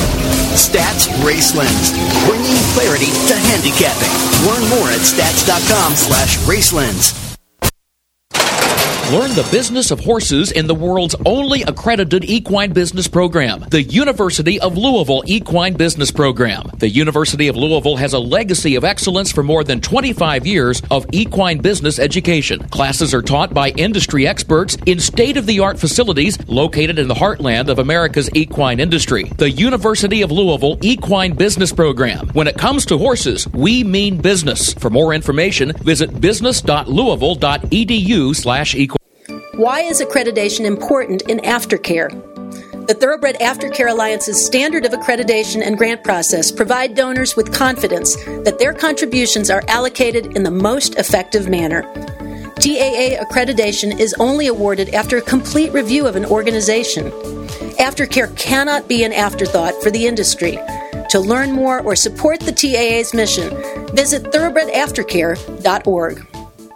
Stats RaceLens, bringing clarity to handicapping. Learn more at stats.com/RaceLens. Learn the business of horses in the world's only accredited equine business program, the University of Louisville Equine Business Program. The University of Louisville has a legacy of excellence for more than 25 years of equine business education. Classes are taught by industry experts in state-of-the-art facilities located in the heartland of America's equine industry. The University of Louisville Equine Business Program. When it comes to horses, we mean business. For more information, visit business.louisville.edu/equine. Why is accreditation important in aftercare? The Thoroughbred Aftercare Alliance's standard of accreditation and grant process provide donors with confidence that their contributions are allocated in the most effective manner. TAA accreditation is only awarded after a complete review of an organization. Aftercare cannot be an afterthought for the industry. To learn more or support the TAA's mission, visit thoroughbredaftercare.org.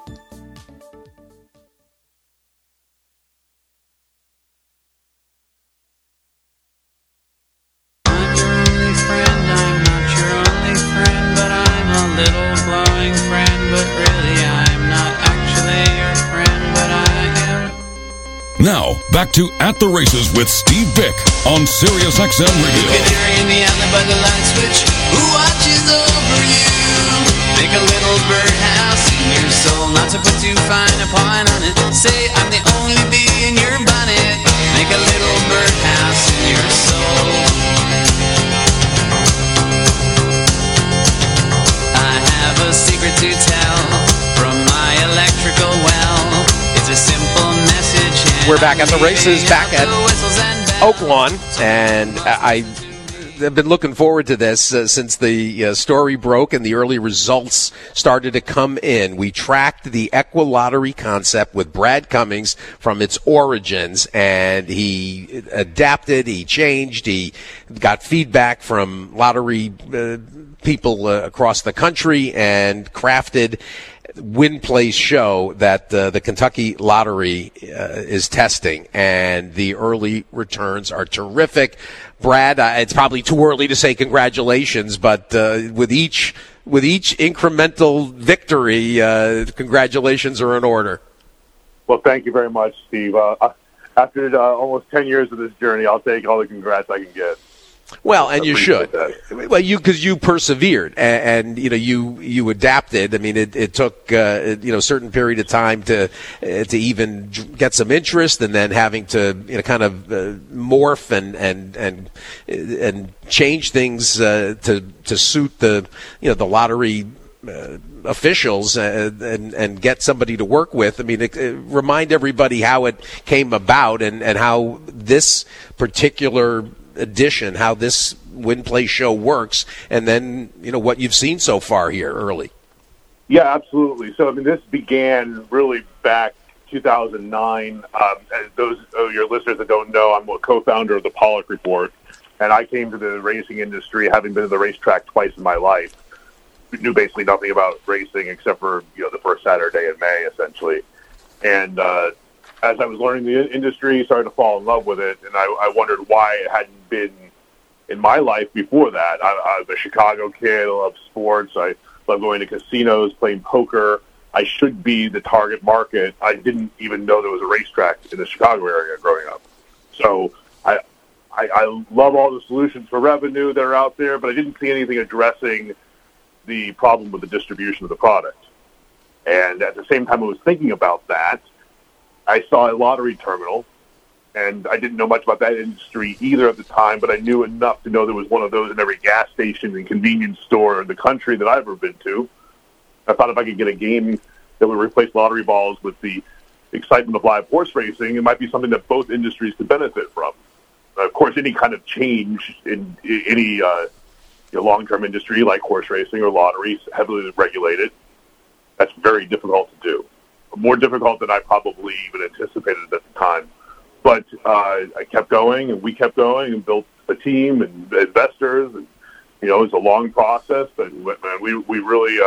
Now, back to At the Races with Steve Bick on Sirius XM Radio. You can hear in the alley by the light switch. Who watches over you? Make a little birdhouse in your soul. Not to put too fine a point on it. Say I'm the only bee in your bonnet. Make a little birdhouse in your soul. I have a secret to tell from my electrical well. It's a simple message. We're back at the races, back at Oaklawn, and I've been looking forward to this since the story broke and the early results started to come in. We tracked the Equilottery concept with Brad Cummings from its origins, and he adapted, he changed, he got feedback from lottery people across the country and crafted Win Place show that the Kentucky Lottery is testing, and the early returns are terrific. Brad, it's probably too early to say congratulations, but with each incremental victory, congratulations are in order. Well, thank you very much, Steve. After almost 10 years of this journey, I'll take all the congrats I can get. Well, and you should. Well, because you persevered and you adapted. I mean, it took certain period of time to even get some interest, and then having to kind of morph and change things to suit the lottery officials and get somebody to work with. I mean, remind everybody how it came about and how this particular edition, how this Win Play show works, and then what you've seen so far here early. Yeah, absolutely. So I mean, this began really back 2009. As those of your listeners that don't know, I'm a co-founder of the Pollock Report, and I came to the racing industry having been to the racetrack twice in my life. Knew basically nothing about racing except for the first Saturday in May, essentially, and as I was learning the industry, started to fall in love with it, and I wondered why it hadn't been in my life before that. I'm a Chicago kid. I love sports. I love going to casinos, playing poker. I should be the target market. I didn't even know there was a racetrack in the Chicago area growing up. So I love all the solutions for revenue that are out there, but I didn't see anything addressing the problem with the distribution of the product. And at the same time I was thinking about that, I saw a lottery terminal, and I didn't know much about that industry either at the time, but I knew enough to know there was one of those in every gas station and convenience store in the country that I've ever been to. I thought if I could get a game that would replace lottery balls with the excitement of live horse racing, it might be something that both industries could benefit from. Of course, any kind of change in any long-term industry like horse racing or lotteries, heavily regulated, that's very difficult to do. More difficult than I probably even anticipated at the time. But I kept going, and we kept going, and built a team and investors. And it's a long process, but we really,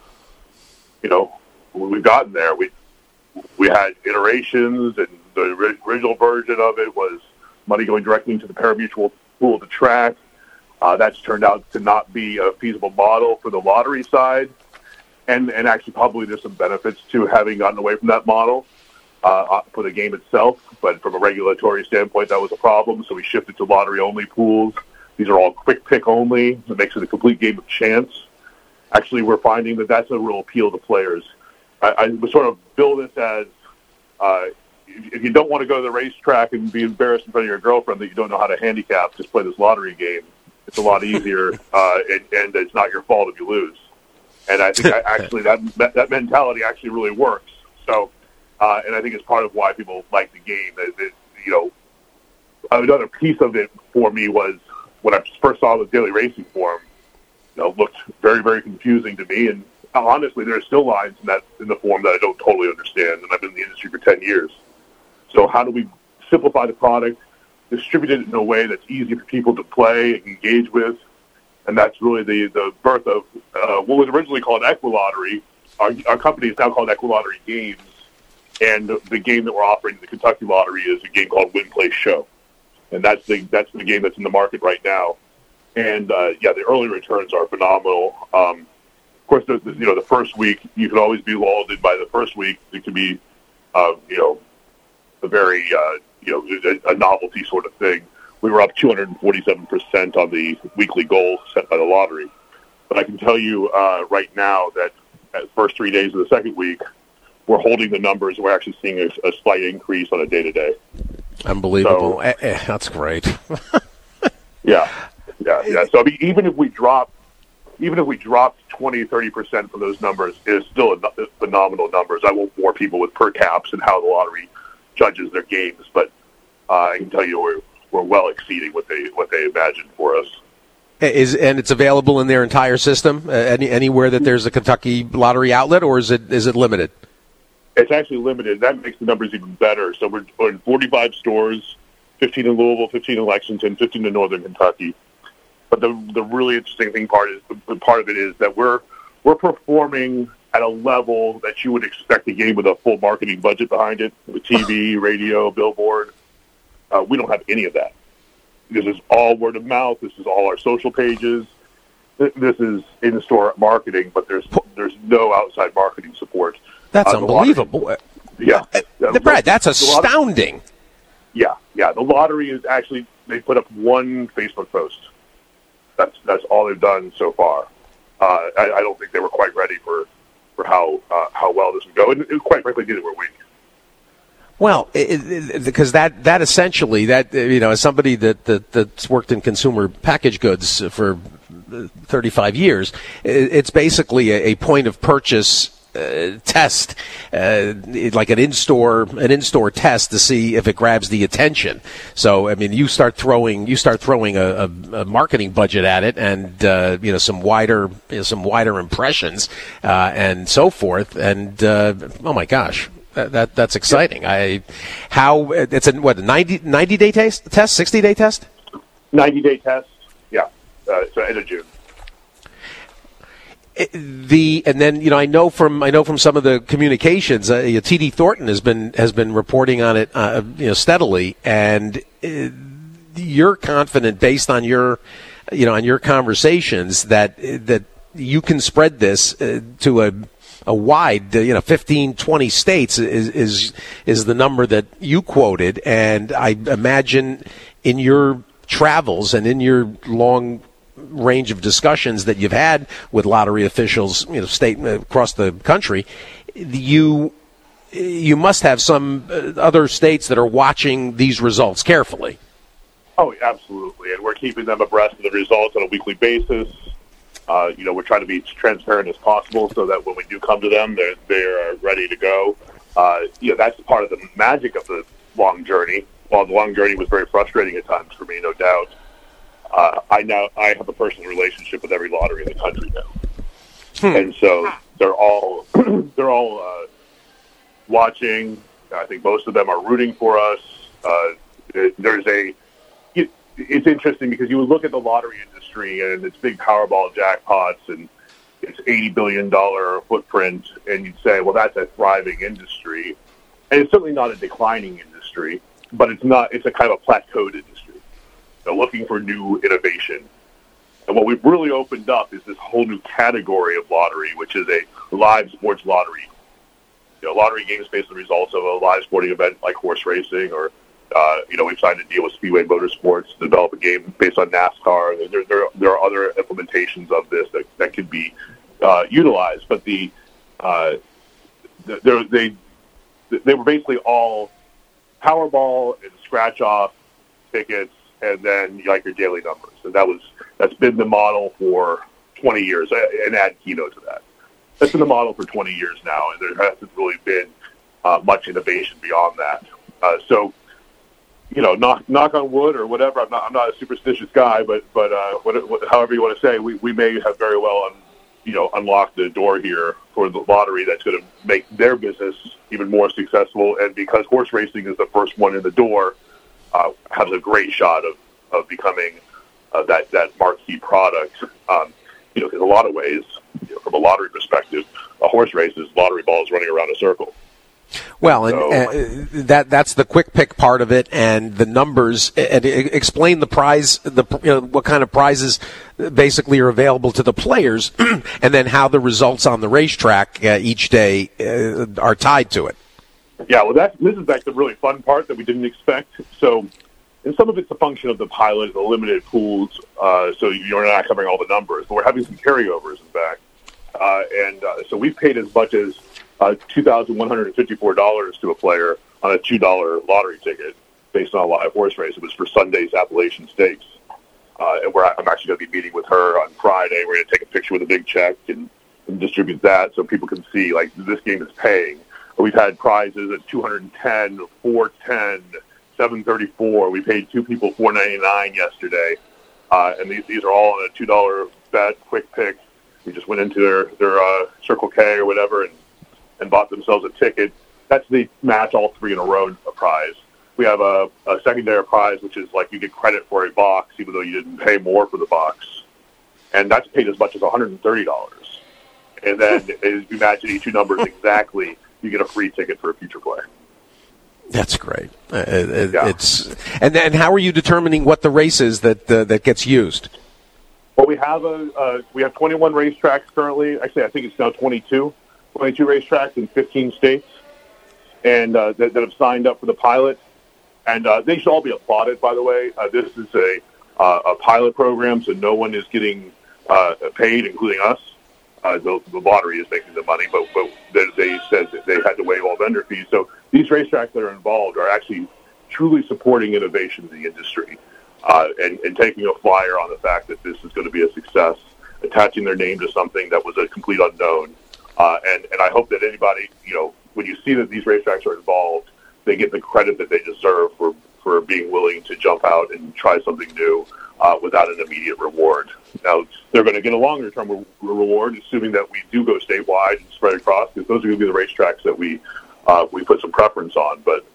we've gotten there. We had iterations, and the original version of it was money going directly into the pari-mutuel pool of the track. That's turned out to not be a feasible model for the lottery side. And actually probably there's some benefits to having gotten away from that model for the game itself. But from a regulatory standpoint, that was a problem. So we shifted to lottery-only pools. These are all quick pick only. It makes it a complete game of chance. Actually, we're finding that that's a real appeal to players. I would sort of build this as if you don't want to go to the racetrack and be embarrassed in front of your girlfriend that you don't know how to handicap, just play this lottery game. It's a lot easier, and it's not your fault if you lose. And I think actually that mentality actually really works. So, and I think it's part of why people like the game. another piece of it for me was when I first saw the Daily Racing Form. Looked very, very confusing to me, and honestly, there are still lines in the form that I don't totally understand, and I've been in the industry for 10 years. So how do we simplify the product, distribute it in a way that's easy for people to play and engage with? And that's really the birth of what was originally called Equilottery. Our company is now called Equilottery Games, and the game that we're offering, the Kentucky Lottery, is a game called Win, Play, Show. And that's the game that's in the market right now. And, the early returns are phenomenal. Of course, the first week, you can always be lulled in by the first week. It can be, a very, a novelty sort of thing. We were up 247% on the weekly goal set by the lottery. But I can tell you right now that the first 3 days of the second week, we're holding the numbers. We're actually seeing a slight increase on a day-to-day. Unbelievable. So, that's great. Yeah. So I mean, even if we drop 20-30% from those numbers, it is still phenomenal numbers. I won't bore people with per caps and how the lottery judges their games, but I can tell you we're well exceeding what they imagined for us. And it's available in their entire system, anywhere that there's a Kentucky Lottery outlet, or is it limited? It's actually limited. That makes the numbers even better. So we're in 45 stores, 15 in Louisville, 15 in Lexington, 15 in Northern Kentucky. But the really interesting part of it is that we're performing at a level that you would expect a game with a full marketing budget behind it, with TV, radio, billboard. We don't have any of that. This is all word of mouth. This is all our social pages. This is in-store marketing, but there's no outside marketing support. That's unbelievable. Brad, that's astounding. Yeah. The lottery is actually, they put up one Facebook post. That's all they've done so far. I don't think they were quite ready for how well this would go, and quite frankly, neither were we. Well, because that essentially, as somebody that's worked in consumer packaged goods for 35 years, it's basically a point of purchase test, like an in-store test to see if it grabs the attention. So, I mean, you start throwing a marketing budget at it, and some wider impressions and so forth, and oh my gosh. That's exciting. It's a 90-day test, 60-day test? 90-day test. Yeah. So end of June. And then I know from some of the communications, TD Thornton has been reporting on it steadily, and you're confident based on your conversations that you can spread this to a wide, 15, 20 states is the number that you quoted. And I imagine in your travels and in your long range of discussions that you've had with lottery officials, state across the country, you must have some other states that are watching these results carefully. Oh, absolutely. And we're keeping them abreast of the results on a weekly basis. We're trying to be as transparent as possible so that when we do come to them, they're ready to go. That's part of the magic of the long journey. While the long journey was very frustrating at times for me, no doubt, I have a personal relationship with every lottery in the country now, and so they're all watching. I think most of them are rooting for us. It's interesting because you would look at the lottery industry and its big Powerball jackpots and its $80 billion footprint, and you'd say, well, that's a thriving industry. And it's certainly not a declining industry, but it's a kind of a plateaued industry. They're looking for new innovation. And what we've really opened up is this whole new category of lottery, which is a live sports lottery. Lottery games based on the results of a live sporting event like horse racing, or we've signed a deal with Speedway Motorsports to develop a game based on NASCAR. There are other implementations of this that could be utilized, but they were basically all Powerball and scratch off tickets, and then like your daily numbers, and that's been the model for 20 years, and add Keno to that. That's been the model for 20 years now, and there hasn't really been much innovation beyond that. So knock on wood or whatever. I'm not a superstitious guy, but however you want to say, we may have very well unlocked the door here for the lottery that's going to make their business even more successful. And because horse racing is the first one in the door, has a great shot of becoming that marquee product. In a lot of ways, from a lottery perspective, a horse race is lottery balls running around a circle. Well, and that's the quick pick part of it, and the numbers. And explain the prize, what kind of prizes basically are available to the players, and then how the results on the racetrack each day are tied to it. Yeah, well, this is like the really fun part that we didn't expect. So, and some of it's a function of the pilot, the limited pools, so you're not covering all the numbers, but we're having some carryovers, in fact. So we've paid as much as $2,154 to a player on a $2 lottery ticket based on a live horse race. It was for Sunday's Appalachian Stakes. And I'm actually going to be meeting with her on Friday. We're going to take a picture with a big check and distribute that so people can see, like, this game is paying. We've had prizes at $210, $410, $734. We paid two people $4.99 yesterday. And these are all on a $2 bet, quick pick. We just went into their Circle K or whatever and bought themselves a ticket. That's the match all three in a row prize. We have a secondary prize, which is like you get credit for a box, even though you didn't pay more for the box. And that's paid as much as $130. And then as you imagine each two numbers exactly, you get a free ticket for a future play. That's great. It's and then how are you determining what the race is that gets used? Well, we have 21 racetracks currently. Actually, I think it's now 22 racetracks in 15 states, and that have signed up for the pilot. And they should all be applauded, by the way. This is a pilot program, so no one is getting paid, including us. The lottery is making the money, but they said that they had to waive all vendor fees. So these racetracks that are involved are actually truly supporting innovation in the industry and taking a flyer on the fact that this is going to be a success, attaching their name to something that was a complete unknown. And I hope that anybody, when you see that these racetracks are involved, they get the credit that they deserve for being willing to jump out and try something new without an immediate reward. Now, they're going to get a longer-term reward, assuming that we do go statewide and spread across, because those are going to be the racetracks that we put some preference on. But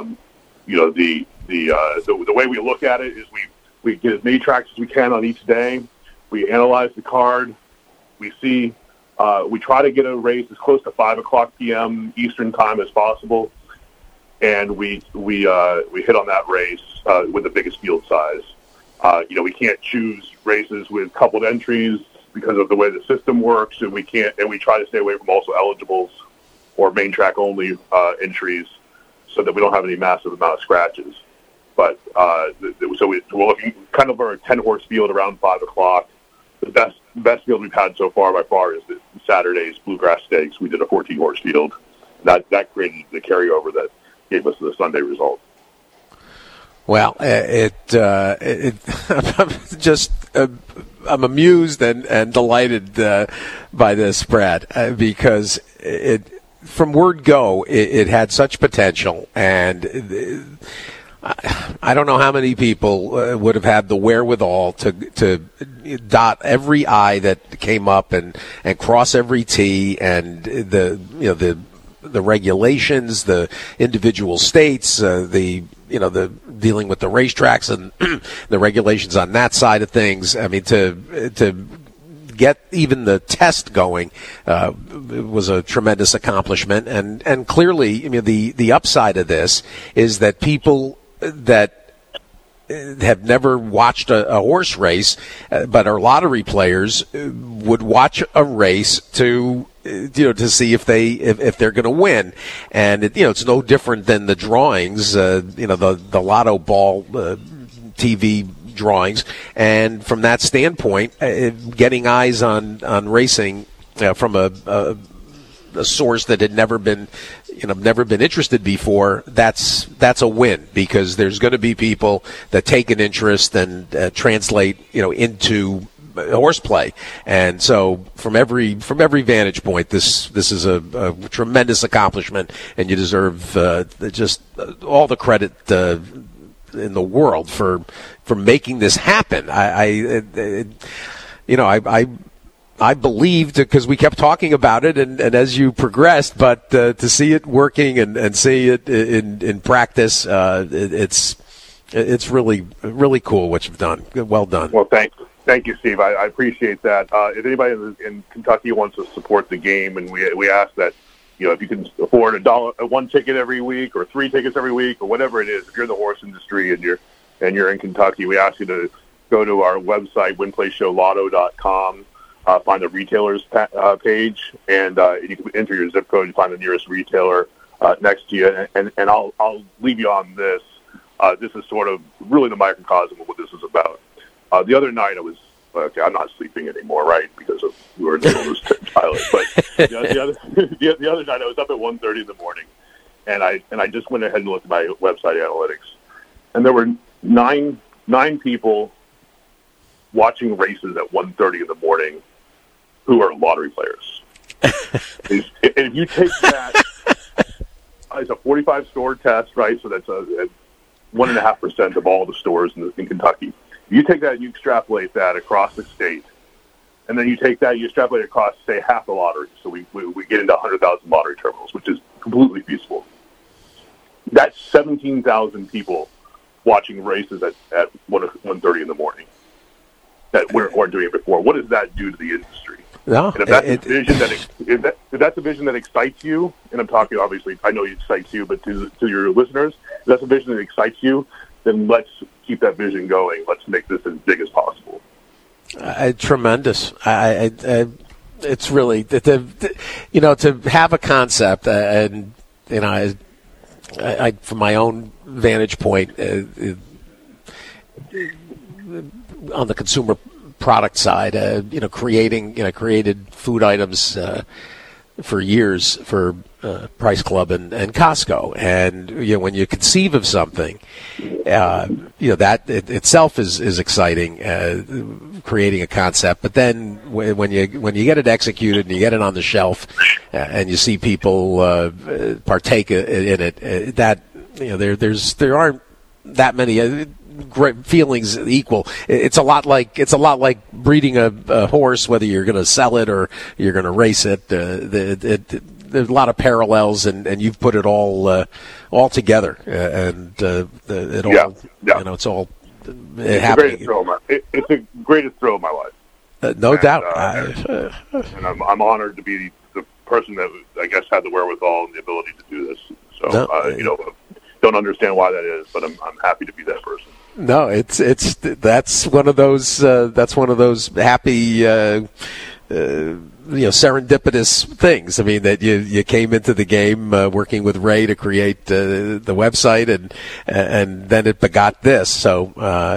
the way we look at it is we get as many tracks as we can on each day. We analyze the card. We see. We try to get a race as close to 5:00 p.m. Eastern time as possible, and we hit on that race with the biggest field size. We can't choose races with coupled entries because of the way the system works, and we try to stay away from also eligibles or main track only entries, so that we don't have any massive amount of scratches. But so we're looking kind of our 10-horse field around 5:00. The best field we've had so far by far is the Saturday's Bluegrass Stakes. We did a 14-horse field. That created the carryover that gave us the Sunday result. Well, I'm amused and delighted by this, Brad, because from word go, it had such potential, and I don't know how many people would have had the wherewithal to dot every I that came up and cross every T, and the regulations, the individual states, the dealing with the racetracks and the regulations on that side of things. I mean, to get even the test going was a tremendous accomplishment, and clearly, I mean, the upside of this is that people that have never watched a horse race, but are lottery players, would watch a race to see if they're going to win, and it's no different than the drawings, the lotto ball TV drawings, and from that standpoint, getting eyes on racing from a source that had never been interested before, that's a win, because there's going to be people that take an interest and translate into horseplay, and so from every vantage point, this is a tremendous accomplishment, and you deserve just all the credit in the world for making this happen. I believed, because we kept talking about it, and as you progressed, but to see it working and see it in practice, it's really, really cool what you've done. Well done. Well, thank you, Steve. I appreciate that. If anybody in Kentucky wants to support the game, and we ask that, if you can afford one ticket every week or 3 tickets every week or whatever it is, if you're in the horse industry and you're in Kentucky, we ask you to go to our website, winplayshowlotto.com. Find the retailers page, and you can enter your zip code and find the nearest retailer next to you. And I'll leave you on this. This is sort of really the microcosm of what this is about. The other night I'm not sleeping anymore, right, because we were in the middle of this pilot. But the other night I was up at 1:30 in the morning, and I just went ahead and looked at my website analytics, and there were nine people watching races at 1:30 in the morning who are lottery players. And if you take that, it's a 45-store test, right? So that's 1.5% of all the stores in Kentucky. If you take that and you extrapolate that across the state, and then you take that, you extrapolate it across, say, half the lottery. So we get into 100,000 lottery terminals, which is completely feasible. That's 17,000 people watching races at 1:30 in the morning that weren't doing it before. What does that do to the industry? No, and if that's a vision that excites you, and I'm talking, obviously, I know it excites you, but to your listeners, if that's a vision that excites you, then let's keep that vision going. Let's make this as big as possible. Tremendous. It's really to have a concept, and I from my own vantage point on the consumer product side, created food items for years for Price Club and Costco, and when you conceive of something, that itself is exciting, creating a concept. But then when you get it executed and you get it on the shelf, and you see people partake in it, that there aren't that many great feelings equal. It's a lot like breeding a horse, whether you're going to sell it or you're going to race it. There's a lot of parallels, and you've put it all together, and it's all happening. It's the greatest thrill of my life. No doubt. And I'm honored to be the person that I guess had the wherewithal and the ability to do this. So don't understand why that is, but I'm happy to be that person. No, that's one of those happy serendipitous things. I mean, that you came into the game working with Ray to create the website, and then it begot this. So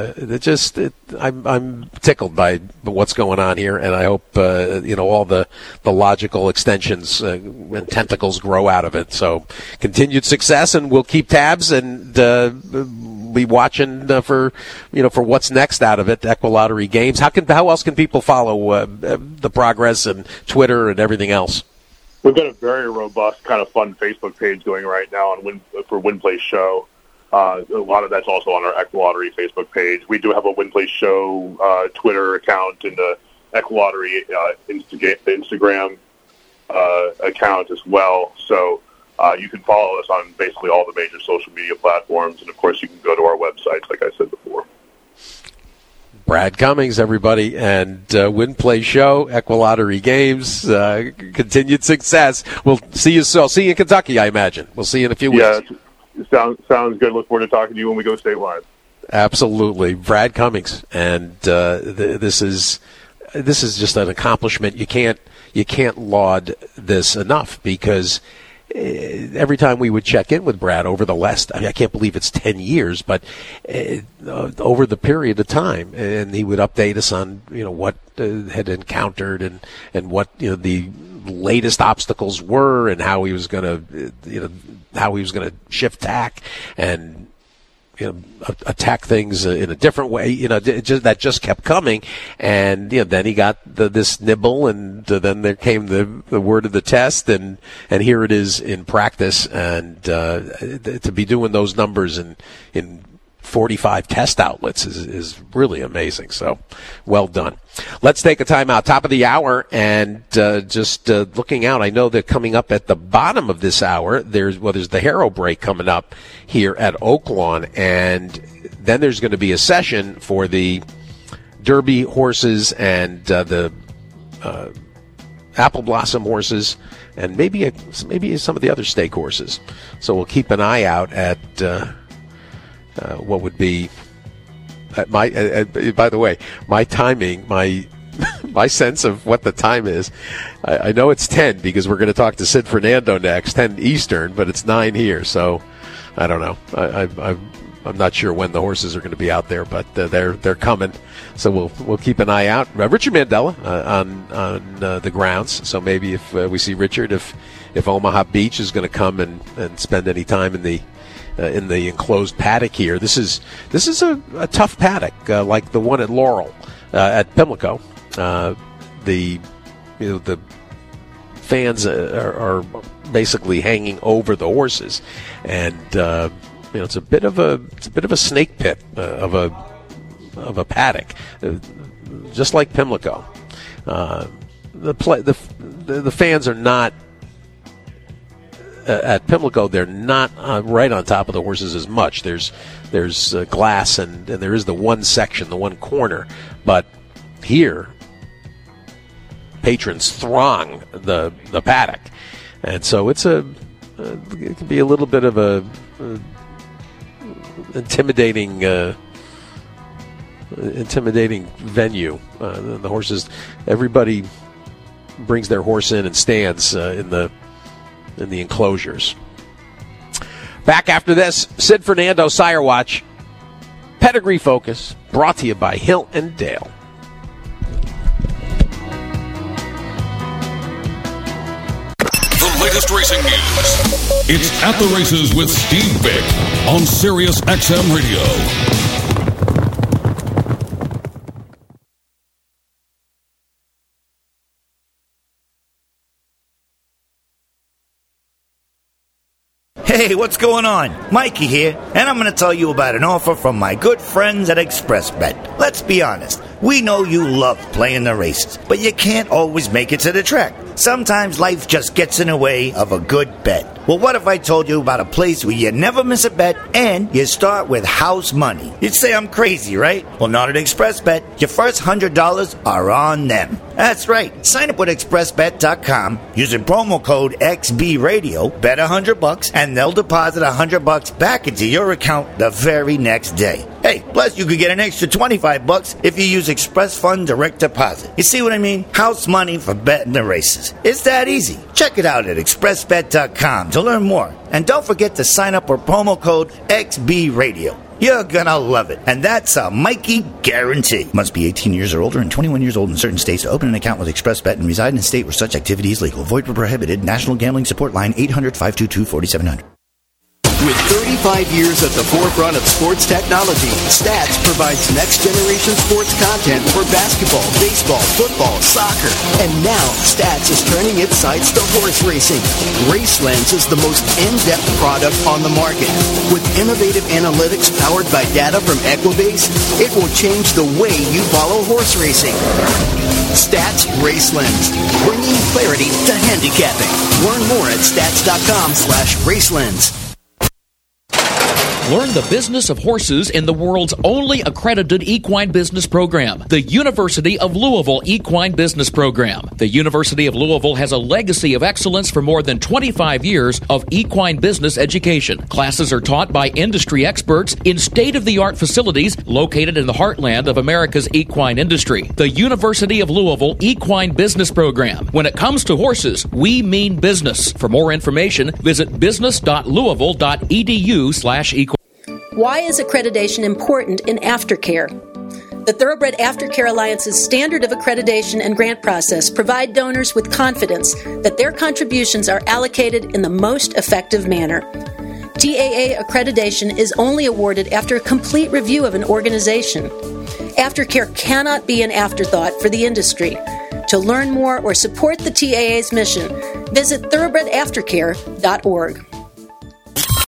I'm tickled by what's going on here, and I hope all the logical extensions and tentacles grow out of it. So continued success, and we'll keep tabs and be watching for what's next out of it. Equilottery Games. How else can people follow the progress and Twitter and everything else? We've got a very robust, kind of fun Facebook page going right now for WinPlay Show. A lot of that's also on our Equilottery Facebook page. We do have a WinPlay Show Twitter account and the Equilottery Instagram account as well. So you can follow us on basically all the major social media platforms, and of course you can go to our websites, like I said before. Brad Cummings, everybody, and WinPlay Show, Equilottery Games, continued success. We'll see you. I'll see you in Kentucky, I imagine. We'll see you in a few weeks. Yeah, sounds good. Look forward to talking to you when we go statewide. Absolutely, Brad Cummings, and this is just an accomplishment. You can't laud this enough, because every time we would check in with Brad over the last, I can't believe it's 10 years, but over the period of time, and he would update us on what had encountered and what the latest obstacles were, and how he was going to shift tack and attack things in a different way. That just kept coming, and then he got this nibble, and then there came the word of the test, and here it is in practice, and to be doing those numbers in 45 test outlets is really amazing. So, well done. Let's take a time out. Top of the hour, and just looking out, I know that coming up at the bottom of this hour, there's the Harrow break coming up here at Oaklawn, and then there's going to be a session for the Derby horses and the Apple Blossom horses, and maybe some of the other stake horses. So we'll keep an eye out at what would be by the way, my timing, my sense of what the time is. I know it's 10 because we're going to talk to Sid Fernando next, 10 Eastern, but it's 9 here. So I don't know. I'm not sure when the horses are going to be out there, but they're coming. So we'll keep an eye out. Richard Mandella on the grounds. So maybe if we see Richard, if Omaha Beach is going to come and spend any time in the enclosed paddock here. This is a tough paddock, like the one at Laurel at Pimlico. The fans are basically hanging over the horses, and it's a bit of a snake pit of a paddock, just like Pimlico. The fans are not. At Pimlico, they're not right on top of the horses as much. There's glass, and there is the one section, the one corner. But here, patrons throng the paddock, and so it can be a little bit of a intimidating venue. The horses, everybody brings their horse in and stands in the enclosures. Back after this, Sid Fernando Sire Watch, Pedigree Focus, brought to you by Hill and Dale. The latest racing news. It's At the Races with Steve Vick on Sirius XM Radio. Hey, what's going on? Mikey here, and I'm going to tell you about an offer from my good friends at ExpressBet. Let's be honest, we know you love playing the races, but you can't always make it to the track. Sometimes life just gets in the way of a good bet. Well, what if I told you about a place where you never miss a bet and you start with house money? You'd say I'm crazy, right? Well, not at ExpressBet. Your first $100 are on them. That's right. Sign up with ExpressBet.com using promo code XBRadio, bet $100, and they'll deposit $100 back into your account the very next day. Hey, plus you could get an extra $25 if you use Express Fund Direct Deposit. You see what I mean? House money for betting the races. It's that easy. Check it out at ExpressBet.com to learn more. And don't forget to sign up with promo code XBRadio. You're gonna love it. And that's a Mikey guarantee. Must be 18 years or older and 21 years old in certain states to open an account with ExpressBet and reside in a state where such activity is legal. Void where prohibited. National Gambling Support Line 800-522-4700. With 35 years at the forefront of sports technology, Stats provides next-generation sports content for basketball, baseball, football, soccer. And now, Stats is turning its sights to horse racing. RaceLens is the most in-depth product on the market. With innovative analytics powered by data from Equibase, it will change the way you follow horse racing. Stats RaceLens, bringing clarity to handicapping. Learn more at stats.com/RaceLens. Learn the business of horses in the world's only accredited equine business program, the University of Louisville Equine Business Program. The University of Louisville has a legacy of excellence for more than 25 years of equine business education. Classes are taught by industry experts in state-of-the-art facilities located in the heartland of America's equine industry. The University of Louisville Equine Business Program. When it comes to horses, we mean business. For more information, visit business.louisville.edu/equine. Why is accreditation important in aftercare? The Thoroughbred Aftercare Alliance's standard of accreditation and grant process provide donors with confidence that their contributions are allocated in the most effective manner. TAA accreditation is only awarded after a complete review of an organization. Aftercare cannot be an afterthought for the industry. To learn more or support the TAA's mission, visit thoroughbredaftercare.org.